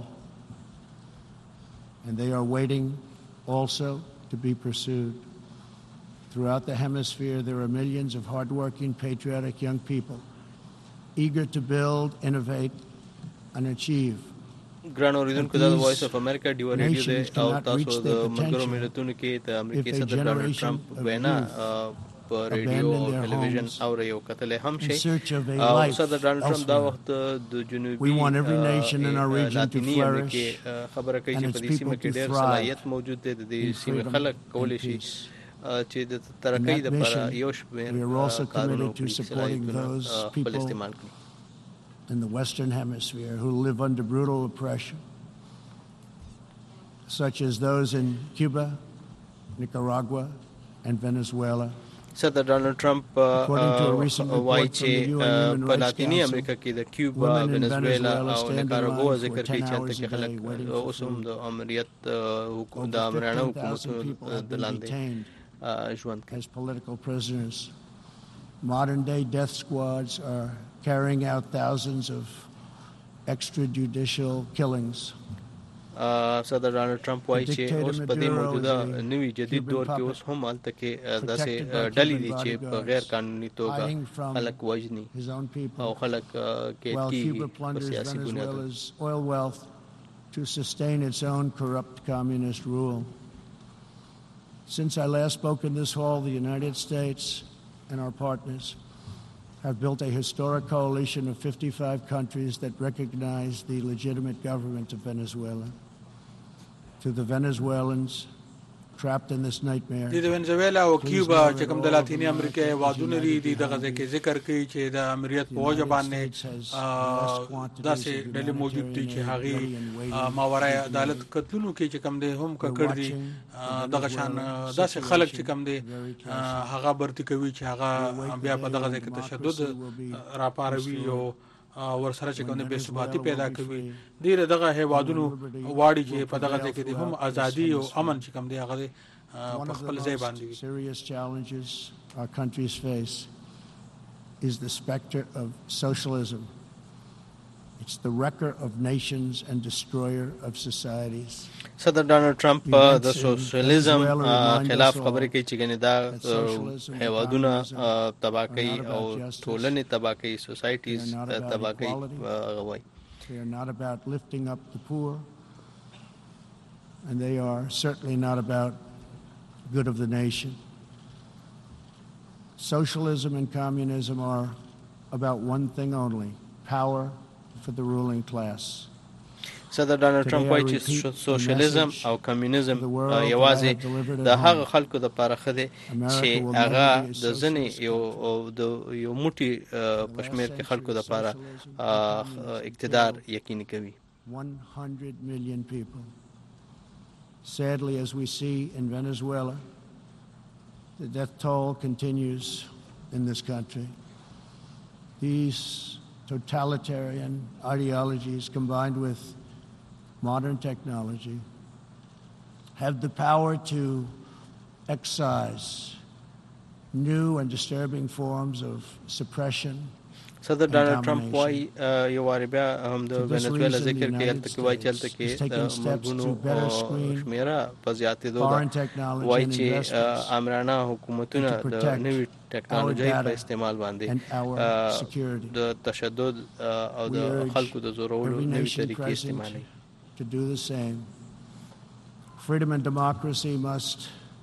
And they are waiting also to be pursued. Throughout the hemisphere, there are millions of hardworking, patriotic young people eager to build, innovate, and achieve. ګران اوریدونکو دا د وایس اف امریکا ډیو ریډیو دی او تاسو د ملګرو ملتونو کې د امریکای صدر ډانلډ ټرمپ وینا په ریډیو او ټلویزیون او یو کتل هم شي او صدر ډانلډ ټرمپ دا وخت د جنوبي لاتینی امریکا خبره کوي چې په دې سیمه کې ډېر صلاحیت موجود دی د دې سیمې خلک کولی شي چې د ترقۍ لپاره یو شمېر کارونه خپل استعمال کړي. In the Western Hemisphere who live under brutal oppression, such as those in Cuba, Nicaragua, and Venezuela. صدر ډانلډ ټرمپ وایي چې په لاتینی امریکا کې د کیوبا، ونزویلا او نیکاراګوا ذکر کوي چې هلته کې خلک اوس هم د امریت د امرانه حکومتونو د لاندې ژوند کوي. As political prisoners, modern day death squads are carrying out thousands of extrajudicial killings. صدر ډانلډ ټرمپ وایي چې اوس په دې موجوده نوي جدید دور کې اوس هم هلته کې داسې ډلې دي چې په غیر قانوني توګه خلک وژني او خلک قید کېږي په سیاسي بنیادونو. Oil wealth to sustain its own corrupt communist rule. Since I last spoke in this hall, the United States and our partners have built a historic coalition of 55 countries that recognize the legitimate government of Venezuela. To the Venezuelans trapped in this nightmare. د ونزویلا او کیوبا چې کوم د لاتینی امریکا وادونه لري د غزه کې ذکر کوي چې د امریت په وجه باندې داسې ډلې موجود دي چې هغه ماورای عدالت قتلونو کې چې کوم دي هم کړ دي دغه شان داسې خلک چې کوم دي هغه برتی کوي چې هغه بیا په دغه ځای کې تشدد راپاروي او ورسره چې کومه بے ثباتی پیدا کوي. ډیر دغه هیوادونو واړي چې په دغه ځای کې هم ازادي او امن چې کوم دی هغه په خپل ځای باندې وي. Serious challenges our countries face is the specter of socialism. It's the wrecker of nations and destroyer of societies. صدر ډانلډ ټرمپ د سوشلیزم خلاف خبرې کوي چې ګنې دا هیوادونه تباه کوي او ټولنې تباه کوي سوسایټیز تباه کوي هغه وایي. They are not about lifting up the poor and they are certainly not about good of the nation. Socialism and communism are about one thing only, power for the ruling class. صدر ډانلډ ټرمپ وایي چې سوشلیزم او کمیونیزم یوازې د هغه خلکو د لپاره ښه دی چې هغه د ځینې یو موټي په شمېر کې خلکو د لپاره اقتدار یقیني کوي. 100 million people. Sadly, as we see in Venezuela, the death toll continues in this country. These totalitarian ideologies combined with modern technology have the power to excise new and disturbing forms of suppression. صدر ډانلډ ټرمپ وایي یو وارې بیا هم د وینزویلا ذکر کې هلته کې وایي چې هلته کې د مرګونو شمېره په زیاتېدو ده. وایي چې آمرانه حکومتونه د نوي ټکنالوژۍ په استعمال باندې د تشدد او د خلکو د زورولو نوي طریقې استعمالوي. To do the same. Freedom and democracy must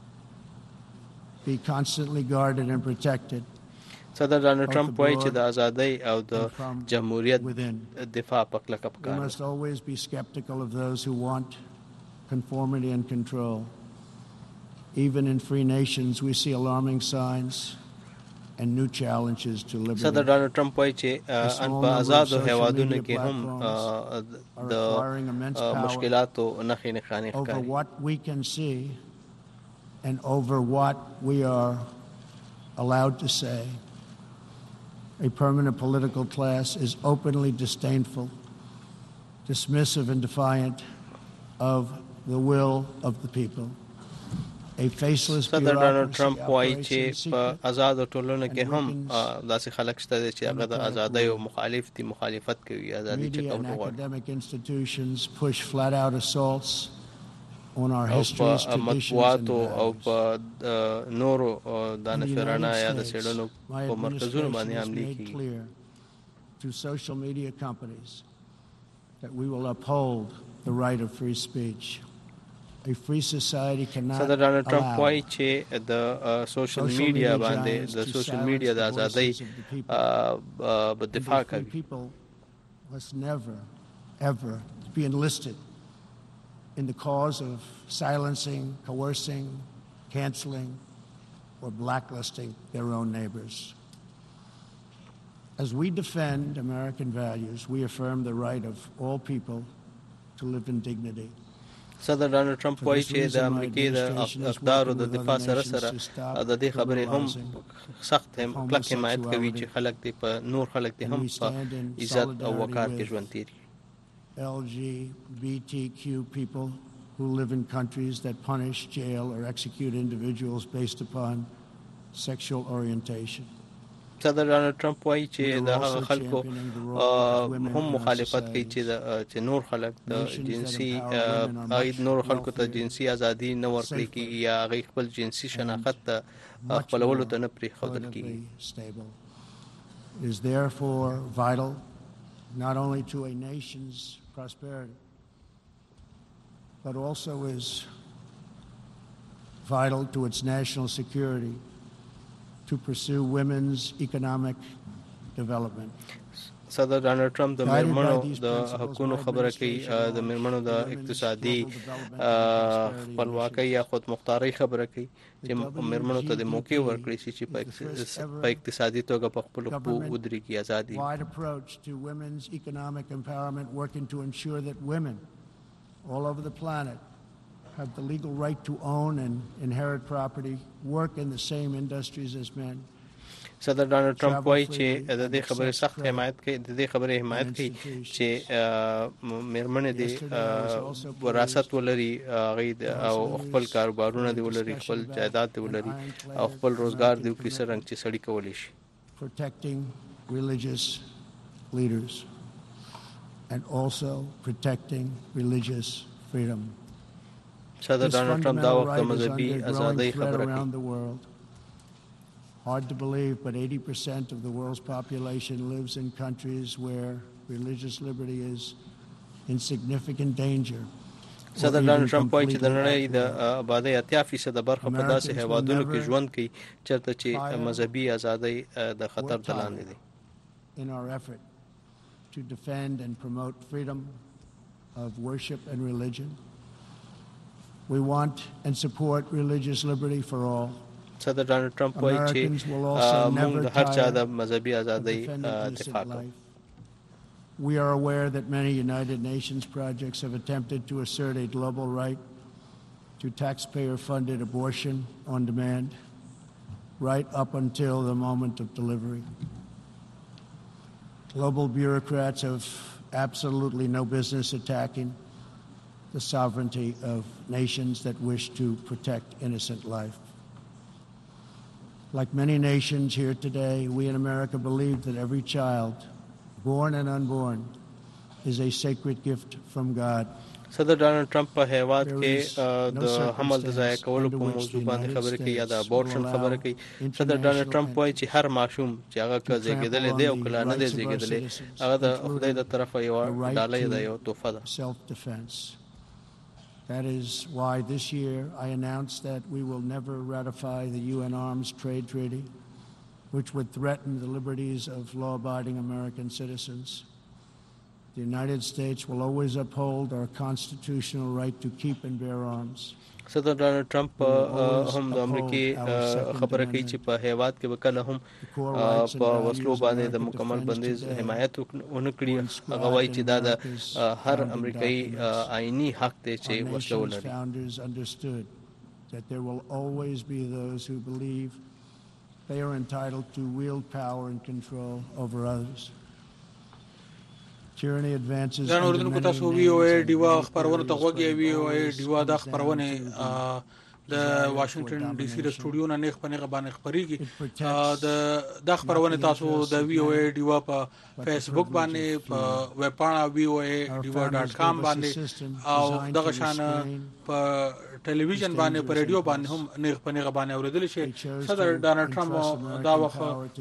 be constantly guarded and protected. صدر ډانلډ ټرمپ وایي چې د ازادۍ او د جمهوریت دفاع په کلکه پکار ده. We must always be skeptical of those who want conformity and control. Even in free nations we see alarming signs and new challenges to liberty. صدر ډانلډ ټرمپ وایي چې ان په آزادو هیوادونو کې هم د مشکلاتو نښې نښانې ښکاري. Over what we can see and over what we are allowed to say, a permanent political class is openly disdainful, dismissive and defiant of the will of the people. A faceless صدر ډانلډ ټرمپ وایي چې په آزادو ټولنو کې هم داسې خلک شته چې هغه د ازادۍ او مخالف دي، مخالفت کوي، ازادي چې کوم غواړي. Academic institutions push flat out assaults on our histories, traditions, او په نورو دانشورانه یا د څېړنو په مرکزونو باندې حملې کوي. To social media companies that we will uphold the right of free speech. A free society cannot صدر ډانلډ ټرمپ وایي چې د سوشل میډیا باندې د سوشل میډیا د ازادۍ په دفاع کوي. People must never ever be enlisted in the cause of silencing, coercing, canceling, or blacklisting their own neighbors. As we defend American values, we affirm the right of all people to live in dignity. صدر ډانلډ ټرمپ وایي چې د امریکې د اقدارو د دفاع سره سره د دې خبرې هم سخت کلک حمایت کوي چې خلک دې په نور خلک دې هم په عزت او وقار کې ژوند تېري. LGBTQ people who live in countries that punish, jail, or execute individuals based upon sexual orientation. صدر ډانلډ ټرمپ وایي چې د هغه خلکو هم مخالفت کوي چې نور خلک د جنسي نور خلکو ته جنسي ازادي نه ورکړي کېږي یا هغوی خپل جنسي شناخت ته خپلولو ته نه پرېښودل کېږي. It is therefore vital not only to a nation's prosperity but also is vital to its national security to pursue women's economic development. صدر ډانلډ ټرمپ د میرمنو د حقونو خبره کوي، د میرمنو د اقتصادي خپلواکۍ یا خودمختارۍ خبره کوي چې میرمنو ته د موقع ورکړي شي چې په اقتصادي توګه په خپلو پښو ودرېږي، ازادي. Wide approach to women's economic empowerment, working to ensure that women all over the planet have the legal right to own and inherit property, work in the same industries as men. صدر ډانلډ ټرمپ وایي چې د دې خبرې سخت حمایت کوي، د دې خبرې حمایت کوي چې میرمنې د وراثت ولري او خپل کاروبارونه دې ولري، خپل جایداد دې ولري او خپل روزګار دې وکړي څرنګه چې سړي کولی شي. Protecting religious leaders and also protecting religious freedom. صدر ډانلډ ټرمپ دا وخت د مذهبي ازادۍ خبره کوي. Hard to believe, but 80% of the world's population lives in countries where religious liberty is in significant danger. صدر ډانلډ ټرمپ وایي چې د نړۍ د آبادۍ 80% برخه په داسې هیوادونو کې ژوند کوي چېرته چې مذهبي ازادۍ د خطر د لاندې دي. In our effort to defend and promote freedom of worship and religion. We want and support religious liberty for all. صدر ډانلډ ټرمپ وایي چې موږ د هر چا د مذهبي ازادۍ دفاع کوو. We are aware that many United Nations projects have attempted to assert a global right to taxpayer-funded abortion on demand, right up until the moment of delivery. Global bureaucrats have absolutely no business attacking the sovereignty of nations that wish to protect innocent life. Like many nations here today, we in America believe that every child, born and unborn, is a sacred gift from God. صدر ډانلډ ټرمپ په هیواد کې د حمل د ضایع کولو په موضوع باندې خبرې کوي یا د ابورشن خبرې کوي. صدر ډانلډ ټرمپ وایي چې هر ماشوم چې هغه که زیږېدلی دی او که لا نه دی زیږېدلی هغه د خدای د طرفه یوه ډالۍ ده، یوه تحفه ده. That is why this year I announced that we will never ratify the UN Arms Trade Treaty, which would threaten the liberties of law-abiding American citizens. The United States will always uphold our constitutional right to keep and bear arms. صدر ډانلډ ټرمپ هم د امریکای خبره کوي چې په هیواد کې به کله هم په وسلو باندې د مکمل بندیز حمایت ونه کړي. هغه وایي چې دا د هر امریکایي آئینی حق دی چې وسله ولري. Founders understood that there will always be those who believe they are entitled to wield power and control over others. Tyranny advances. دا نور دنو تاسو وی او ای ډیوا خبرونه ته غوږی وی او ای ډیوا د خبرونه د واشنگټن ډي سي د سټوډیو نه نیغ په نیغه باندې خبريږي. د خبرونه تاسو د وی او ای ډیوا په فیسبوک باندې په ویب پاڼه viova.com باندې او دغه شان په ټلویزیون باندې په ریډیو باندې هم نیغ په نیغه باندې اوریدل شي. صدر ډانلډ ټرمپ دا وخت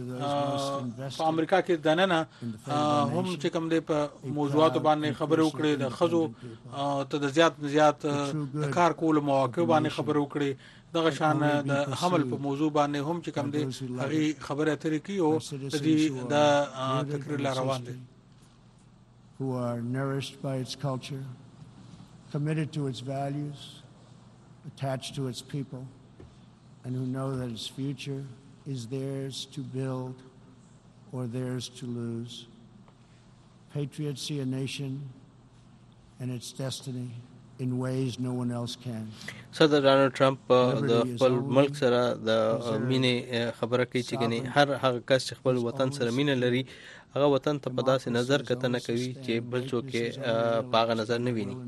په امریکا کې دننه هم چې کوم دی په موضوعات باندې خبرې وکړي، د خزو ته د زیات کار کول مواقع باندې خبرې وکړي، دغه شان د حمل په موضوع باندې هم چې کوم دی هغه خبره اترې کوي او د دې د تقریر لا روان دي. Who are nourished by its culture, committed to its values, attached to its people, and who know that its future is theirs to build or theirs to lose. Patriots see a nation and its destiny in ways no one else can. صدر ډانلډ ټرمپ د خپل ملک سره د مینې خبره کوي چې کني هر هغه کس چې خپل وطن سره مینه لري هغه وطن ته په داسې نظر کتنه کوي چې بل څوک په هغه نظر نه ویني.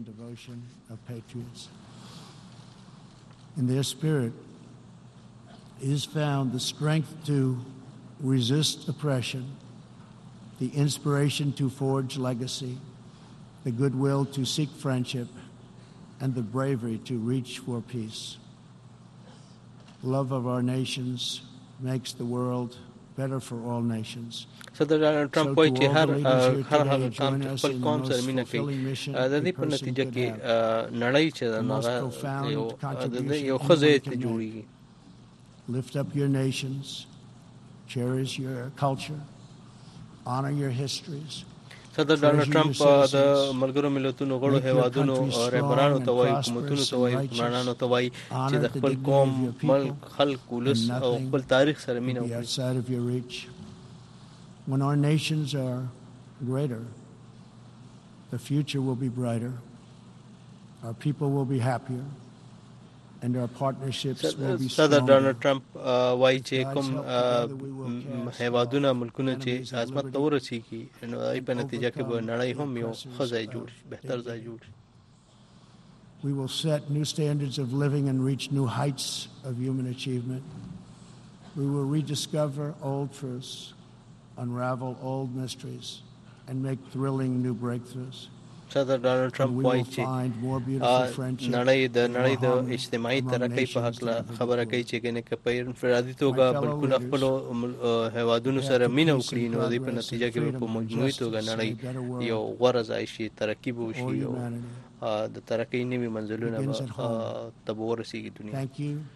In their spirit is found the strength to resist oppression, the inspiration to forge legacy, the goodwill to seek friendship, and the bravery to reach for peace. Love of our nations makes the world better for all nations. صدر ډانلډ ټرمپ وایي چې هر هغه قوم چې خپل قوم سره مینه کوي د دې په نتیجه کې نړۍ چې هغه یو ښه ځای ته جوړیږي. Lift up your nations, cherish your culture, honor your histories. صدر ډانلډ ټرمپ د ملګرو ملتونو غړو هیوادونو رهبرانو ته وایي، حکومتونو ته وایي، حکمرانانو ته وایي چې د خپل قوم، ملک، خلک، ولس او خپل تاریخ سره مینه وکړي. When our nations are greater, the future will be brighter, our people will be happier, and our partnerships will be stronger. صدر ډانلډ ټرمپ وایي چې کوم هیوادونه ملکونه چې عظمت ته ورسیږي نو په نتیجه کې به نړۍ هم یو ښه ځای جوړ شي، بهتر ځای جوړ شي. We will set new standards of living and reach new heights of human achievement. We will rediscover old truths, unravel old mysteries, and make thrilling new breakthroughs. صدر ډانلډ ټرمپ وایي چې نړۍ د اجتماعي ترقۍ په هکله خبره کوي چې کنه که په انفرادي توګه ملکونه خپلو هیوادونو سره مینه وکړي نو د په نتیجه کې په مجموعي توګه نړۍ یو غوره ځای شي، ترقي به وشي او د ترقۍ نوي منزلونه به ته ورسیږي دنیا. Thank you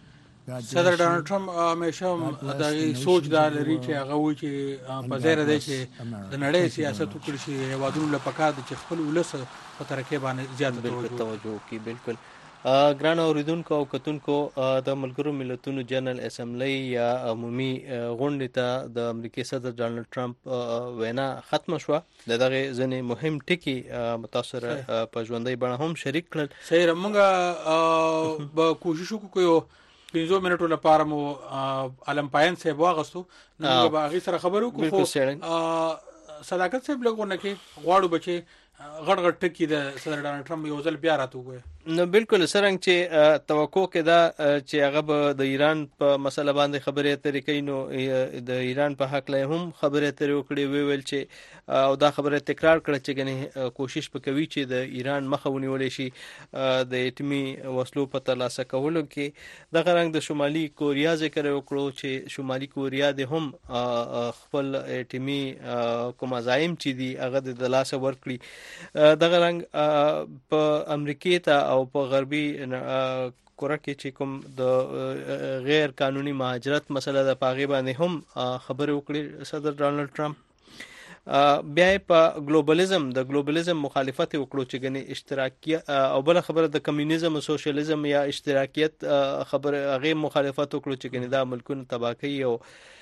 صدر ډانلډ ټرمپ همیشه د سوچ دا لري چې هغه وایي چې په ځای دی چې د نړۍ سیاست وکړي چې هیوادونو له پکار د چې خپل ولس په ترقۍ باندې زیاته توجه وکړي. بالکل ګران اوریدونکو او کتونکو، د ملګرو ملتونو جنرال اسمبلی یا عمومي غونډې ته د امریکای صدر ډانلډ ټرمپ وینا ختمه شوه. دغه ځینې مهم ټکي متاثره په ژوندۍ بڼه هم شریک کړل. صحیح، موږ به کوشش وکړو 15 منټو لپاره مو علم پاین صاحب واغستو، نو موږ به هغه سره خبرو کوو. صداقت صاحب لګونه کې غواړو بچي غړ غړ ټکی د صدر ډانلډ ټرمپ یو ځل بیا راته وګوري. نو بالکل څرنګه چې توقع کې دا چې هغه به د ایران په مسله باندې خبرې اترې کوي، نو د ایران په حق له هم خبرې اترې وکړي، ویل چې او دا خبره تکرار کړه چې غني کوشش وکوي چې د ایران مخه ونیول شي د اټومي وسلو په ترلاسه کولو کې. دغه رنګ د شمالي کوریا ذکر وکړو چې شمالي کوریا د هم خپل اټومي کوم عزایم چې دي هغه د لاسه ورکړي. دغه رنګ په امریکای ته او په غربي کره کې چې کوم د غیر قانوني مهاجرت مسله د پاغي باندې هم خبرې وکړي صدر ډانلډ ټرمپ. بیا په د ګلوبالیزم مخالفت وکړو چې غني اشتراکي او بل خبره د کمیونیزم او سوشلیزم یا اشتراکیت خبره هغه مخالفت وکړو چې غني دا ملکونه تباہ کوي او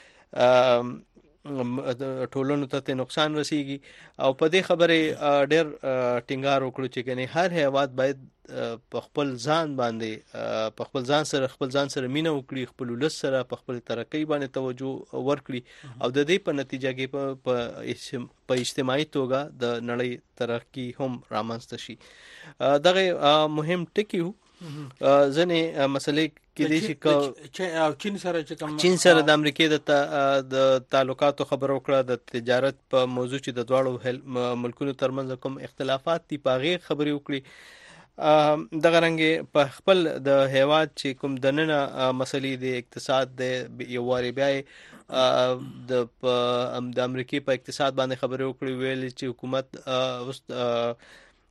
ټولنو ته نقصان رسیږي. او په دې خبره ډېر ټینګار وکړو چې کني هر هیواد باید په خپل ځان باندې په خپل ځان سره مینه وکړي، خپل ولس سره په خپل ترقۍ باندې توجه ورکړي او د دې په نتیجه کې په اجتماعي توګه د نړۍ ترقۍ هم رامنځته شي. دغه مهم ټکی وو. ځنې مسلې کې دي چې چین سره د امریکای د تعلقاتو خبرو کړه، د تجارت په موضوع چې د دواړو ملکونو ترمنځ کوم اختلافات دي په هغه خبرې وکړي. دغه رنګ په خپل د هیواد چې کوم دننه مسلې د اقتصاد د یو واري بیا د امریکای په اقتصاد باندې خبرې وکړي، ویل چې حکومت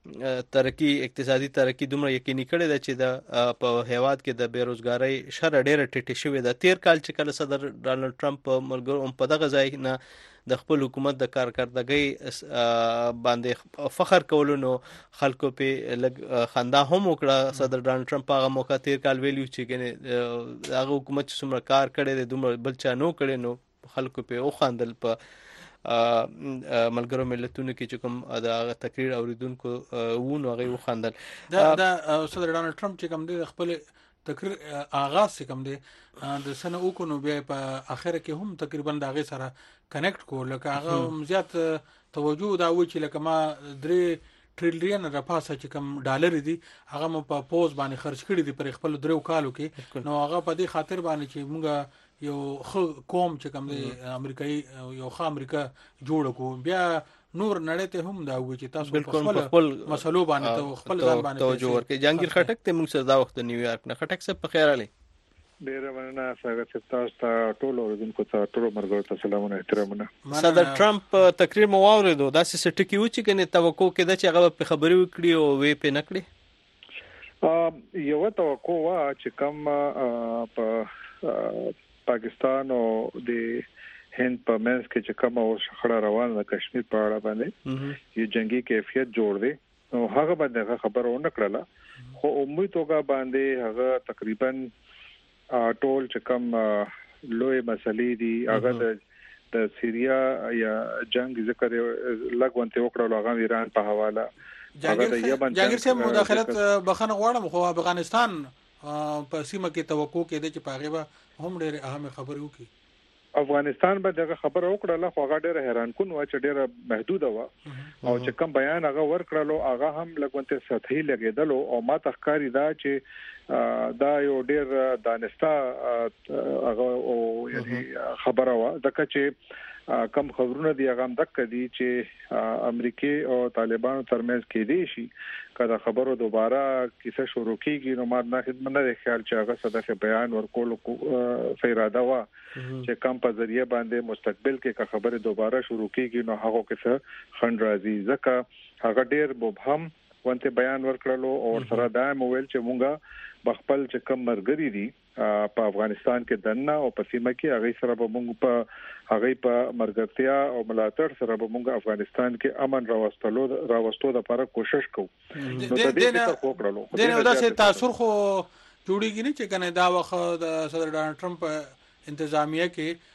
اقتصادي ترقی دومره یقیني کړی ده چې د په هیواد کې د بیروزګاری شر ډیره ټیټه شوې ده. تیر کال چې کله صدر ډانلډ ټرمپ ملګرو په دغه ځای نه د خپل حکومت د کارکردګۍ باندې فخر کولو، نو خلکو په لګ خندا هم وکړه. صدر ډانلډ ټرمپ هغه موقع تیر کال ویلو چې ګنې هغه حکومت چې څومره کار کړی دی دومره بل چا نو کړی، نو خلکو په وخاندل. په ملګرو ملتونو کې چې کوم د تقریر اوریدونکو وونو هغه وخاندل. دا صدر ډانلډ ټرمپ چې کوم دی خپل تقریر آغاز چې کوم دی د سنه وکونو بیا په اخر کې هم تقریبا د هغه سره کنیکټ کول، لکه هغه زیات توجه دا و چې لکه ما 3 ټریلیون راپاسه چې کوم ډالر دي هغه مو په پوز باندې خرج کړي دي پر خپل 3 کالو کې. نو هغه په دې خاطر باندې چې موږ یو قوم چې کوم دی امریکایي یو ښه امریکا جوړ کو، بیا نور نړۍ ته هم دا وایي چې تاسو خپل مسلو باندې خپل ځان باندې توجه ورکړئ. جهانگیر خټک ته موږ سره دا وخت نیویارک نه. خټک صاحب په خیر علي. ډیره مننه ساګر صاحب، تاسو ته ټول اوریدونکو ته ټول مرګو ته سلامونه احترامونه. صدر ټرمپ تقریر مو واوریدو، دا څه ټکی و چې کنه توقع کېده چې هغه په خبرې وکړي او وی په نکړي. یو توقع وا چې کوم په پاکستان او د هند په منځ کې چې کوم او شخړه روانه ده کشمیر په اړه باندې یو جنگي کیفیت جوړ دی، نو هغه باندې خبره ونه کړله. خو امید توګه باندې هغه تقریبا ټول چې کوم لوی مسلې دي هغه د سیریا یا جنگ ذکر لګونته وکړل، هغه ایران په حواله. جنگیر سے مداخلت بخنه غواړم، خو افغانستان په سیمه کې توقع کېده چې پاغه هم ډېر اهم خبرې وکړي. افغانستان به دغه خبره وکړه، خو هغه ډېر حیران کون و چې ډېر محدود و او چې کوم بیان هغه ورکړلو هغه هم لګونته سطحي لګیدل او ما تخکاری دا چې دا یو ډېر دانستا هغه او یعنی خبره و دغه چې کم خبرونه دی هغه هم دک دي چې امریکای او طالبانو ترمنځ کې دي شي کله خبرو دوباره کیسه شروع کیږي، نو ما نه خدمت نه خیال چې هغه صدقه بیان ورکول فیراده وا چې کم په ذریعہ باندې مستقبل کې خبره دوباره شروع کیږي، نو هغه کیسه خند راځي ځکه هغه ډیر مبهم ونته بیان ورکړلو او سره دا موویل چې مونږه بخپل چې کم مرګري دي په افغانستان کې دنه او په سیمه کې هغه سره به مونږ په مرګرتیا او ملاتړ سره به مونږ افغانستان کې امن راوستلو لپاره کوشش کوو. نو د دې نه دا چې تاثیر خو جوړیږي نه چې کنه دا وخت د صدر ډانلډ ټرمپ انتظامیه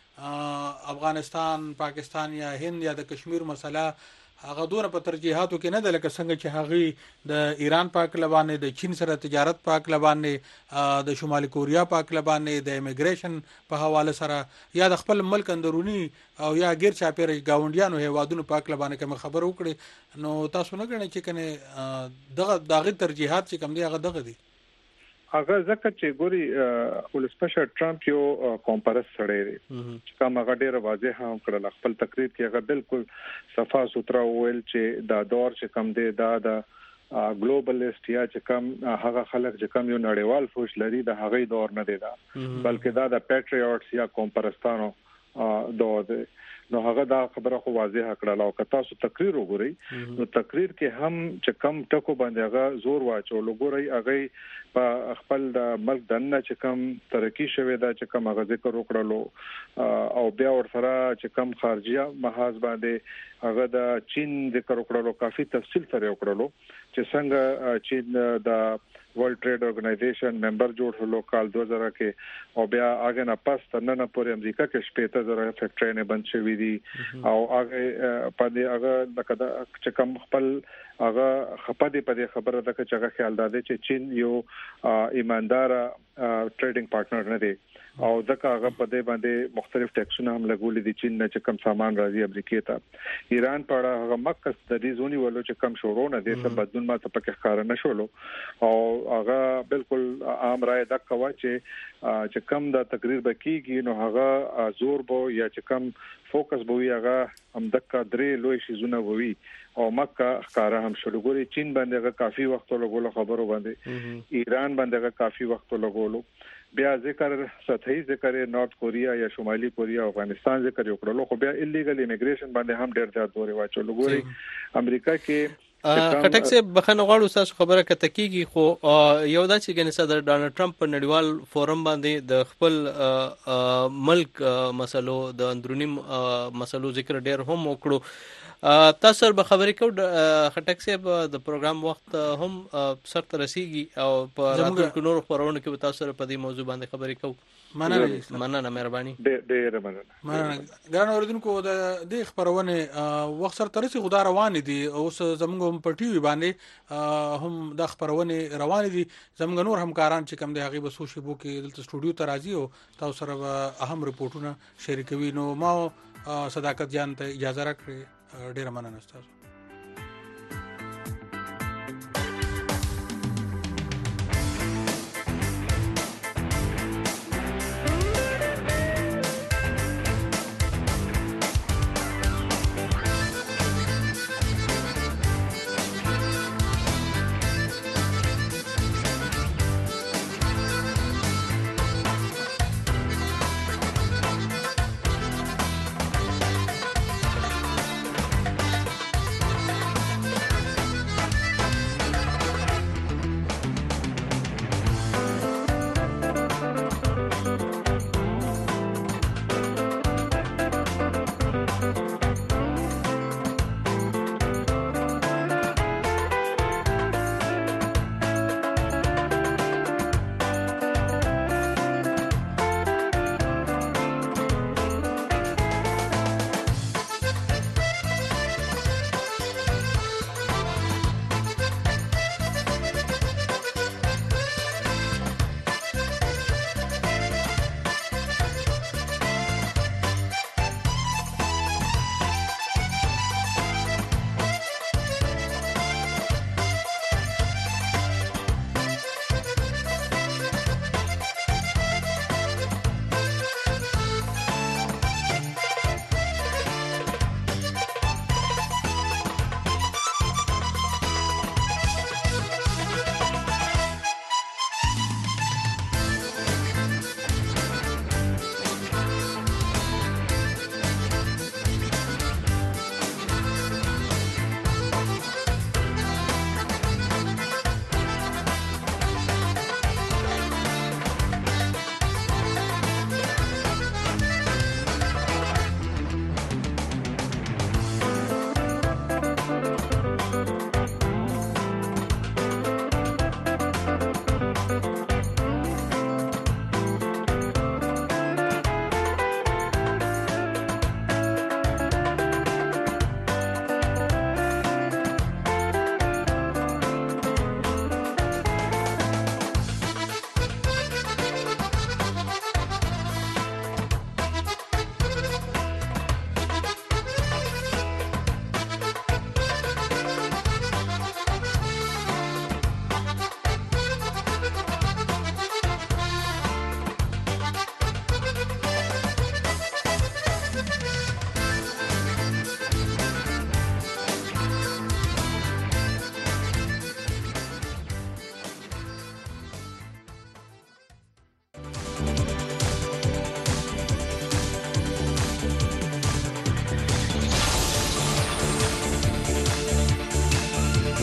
کې افغانستان، پاکستان یا هند یا د کشمیر مسله هغه دونه په ترجیحاتو کې نه ده لکه څنګه چې هغه د ایران پاک لبانې، د چین سره تجارت پاک لبانې، د شمالي کوریا پاک لبانې، د امیګریشن په حواله سره یا د خپل ملک اندرونی او یا غیر چاپیره گاونډیانو هیوادونو پاک لبانې کوم خبر وکړي. نو تاسو نه غواړئ چې کنه دغه ترجیحات چې کوم دي هغه دغه دي هغه ځکه چې ګوري ولسمشر ټرمپ یو کمپارس سره دی چې کوم هغه ډیر واضح هم کړل خپل تقریر کې هغه بالکل صفا سوترا ویل چې دا دور چې کوم دی دا د ګلوبلیست یا چې کوم هغه خلک چې کوم یو نړیوال فوج لري د هغه دور نه دی دا بلکې دا د پیټریوټس یا کمپارستانو دور دی. نو هغه دا خبره خو واضح کړل او که تاسو تقریر وګورئ نو تقریر کې هم چې کم ټکو باندې هغه زور واچول وګورئ هغه په خپل د ملک دنه چې کم ترقی شوه دا چې کم هغه ذکر وکړلو او بیا ورسره چې کم خارجيه محاذ باندې هغه د چین ذکر وکړلو کافي تفصیل سره وکړلو چې څنګه چین د ورلد ټریډ اورګنایزیشن ممبر جوړ شو کال 2000 کې او بیا هغه نه پس تنه پورې امریکا کې 15000 فیکټری نه بند شوې دي او هغه په دې هغه د چې کوم خپل هغه خپدي په دې خبره ده چې هغه خیال ده چې چین یو ایماندار ټریډینګ پارټنر نه دی او ځکه هغه په دې باندې مختلف ټیکسونه هم لګولې دي چین نه چې کم سامان راځي امریکا ته. ایران په اړه هغه مکه د دې زونی ولو چې کم شورو نه دي څه بدلون ما ته پکې ښکار نه شولو او هغه بالکل عام رائے دا کوي چې کم د تقریر بکیږي نو هغه زور بو یا چې کم فوکس بو هغه هم دک درې لوی شي زونه وي او مکه ښکارا هم شروع ګوري چین باندې کافي وخت لګولو خبرو باندې ایران باندې کافي وخت لګولو بیا ذکر سطحي ذکر نارت کوریا یا شمالي کوریا افغانستان ذکر وکړلو خو بیا الیګل امیګریشن باندې هم ډېر زیات دوري واچول ګوري امریکا کې خټک سے بخنه غواړو تاسو خبره کته کیږي خو یو دا چې ګنې صدر ډانلډ ټرمپ په نړیوال فورم باندې د خپل ملک مسلو د اندرونی مسلو ذکر ډېر هم وکړو. تاسو به خبرې کو خټک سے د پروګرام وخت هم سر ته رسیږي او په راتلونکو نور خبرونه کې تاسو سره په دې موضوع باندې خبرې کو. مننه مهرباني. ډېر مننه. ګران اوریدونکو د دې خبرونه وخت سره تر څو غدا روان دي اوس زموږ په ټي وي باندې هم د خبرونه روان دي زموږ نور همکاران چې کوم د هغه بسو شبو کې دلته سټوډیو ته راځي او تاسو سره اهم رپورټونه شریکوي. نو ما صداقت جان ته اجازه راکړئ. ډیر مننه تاسو.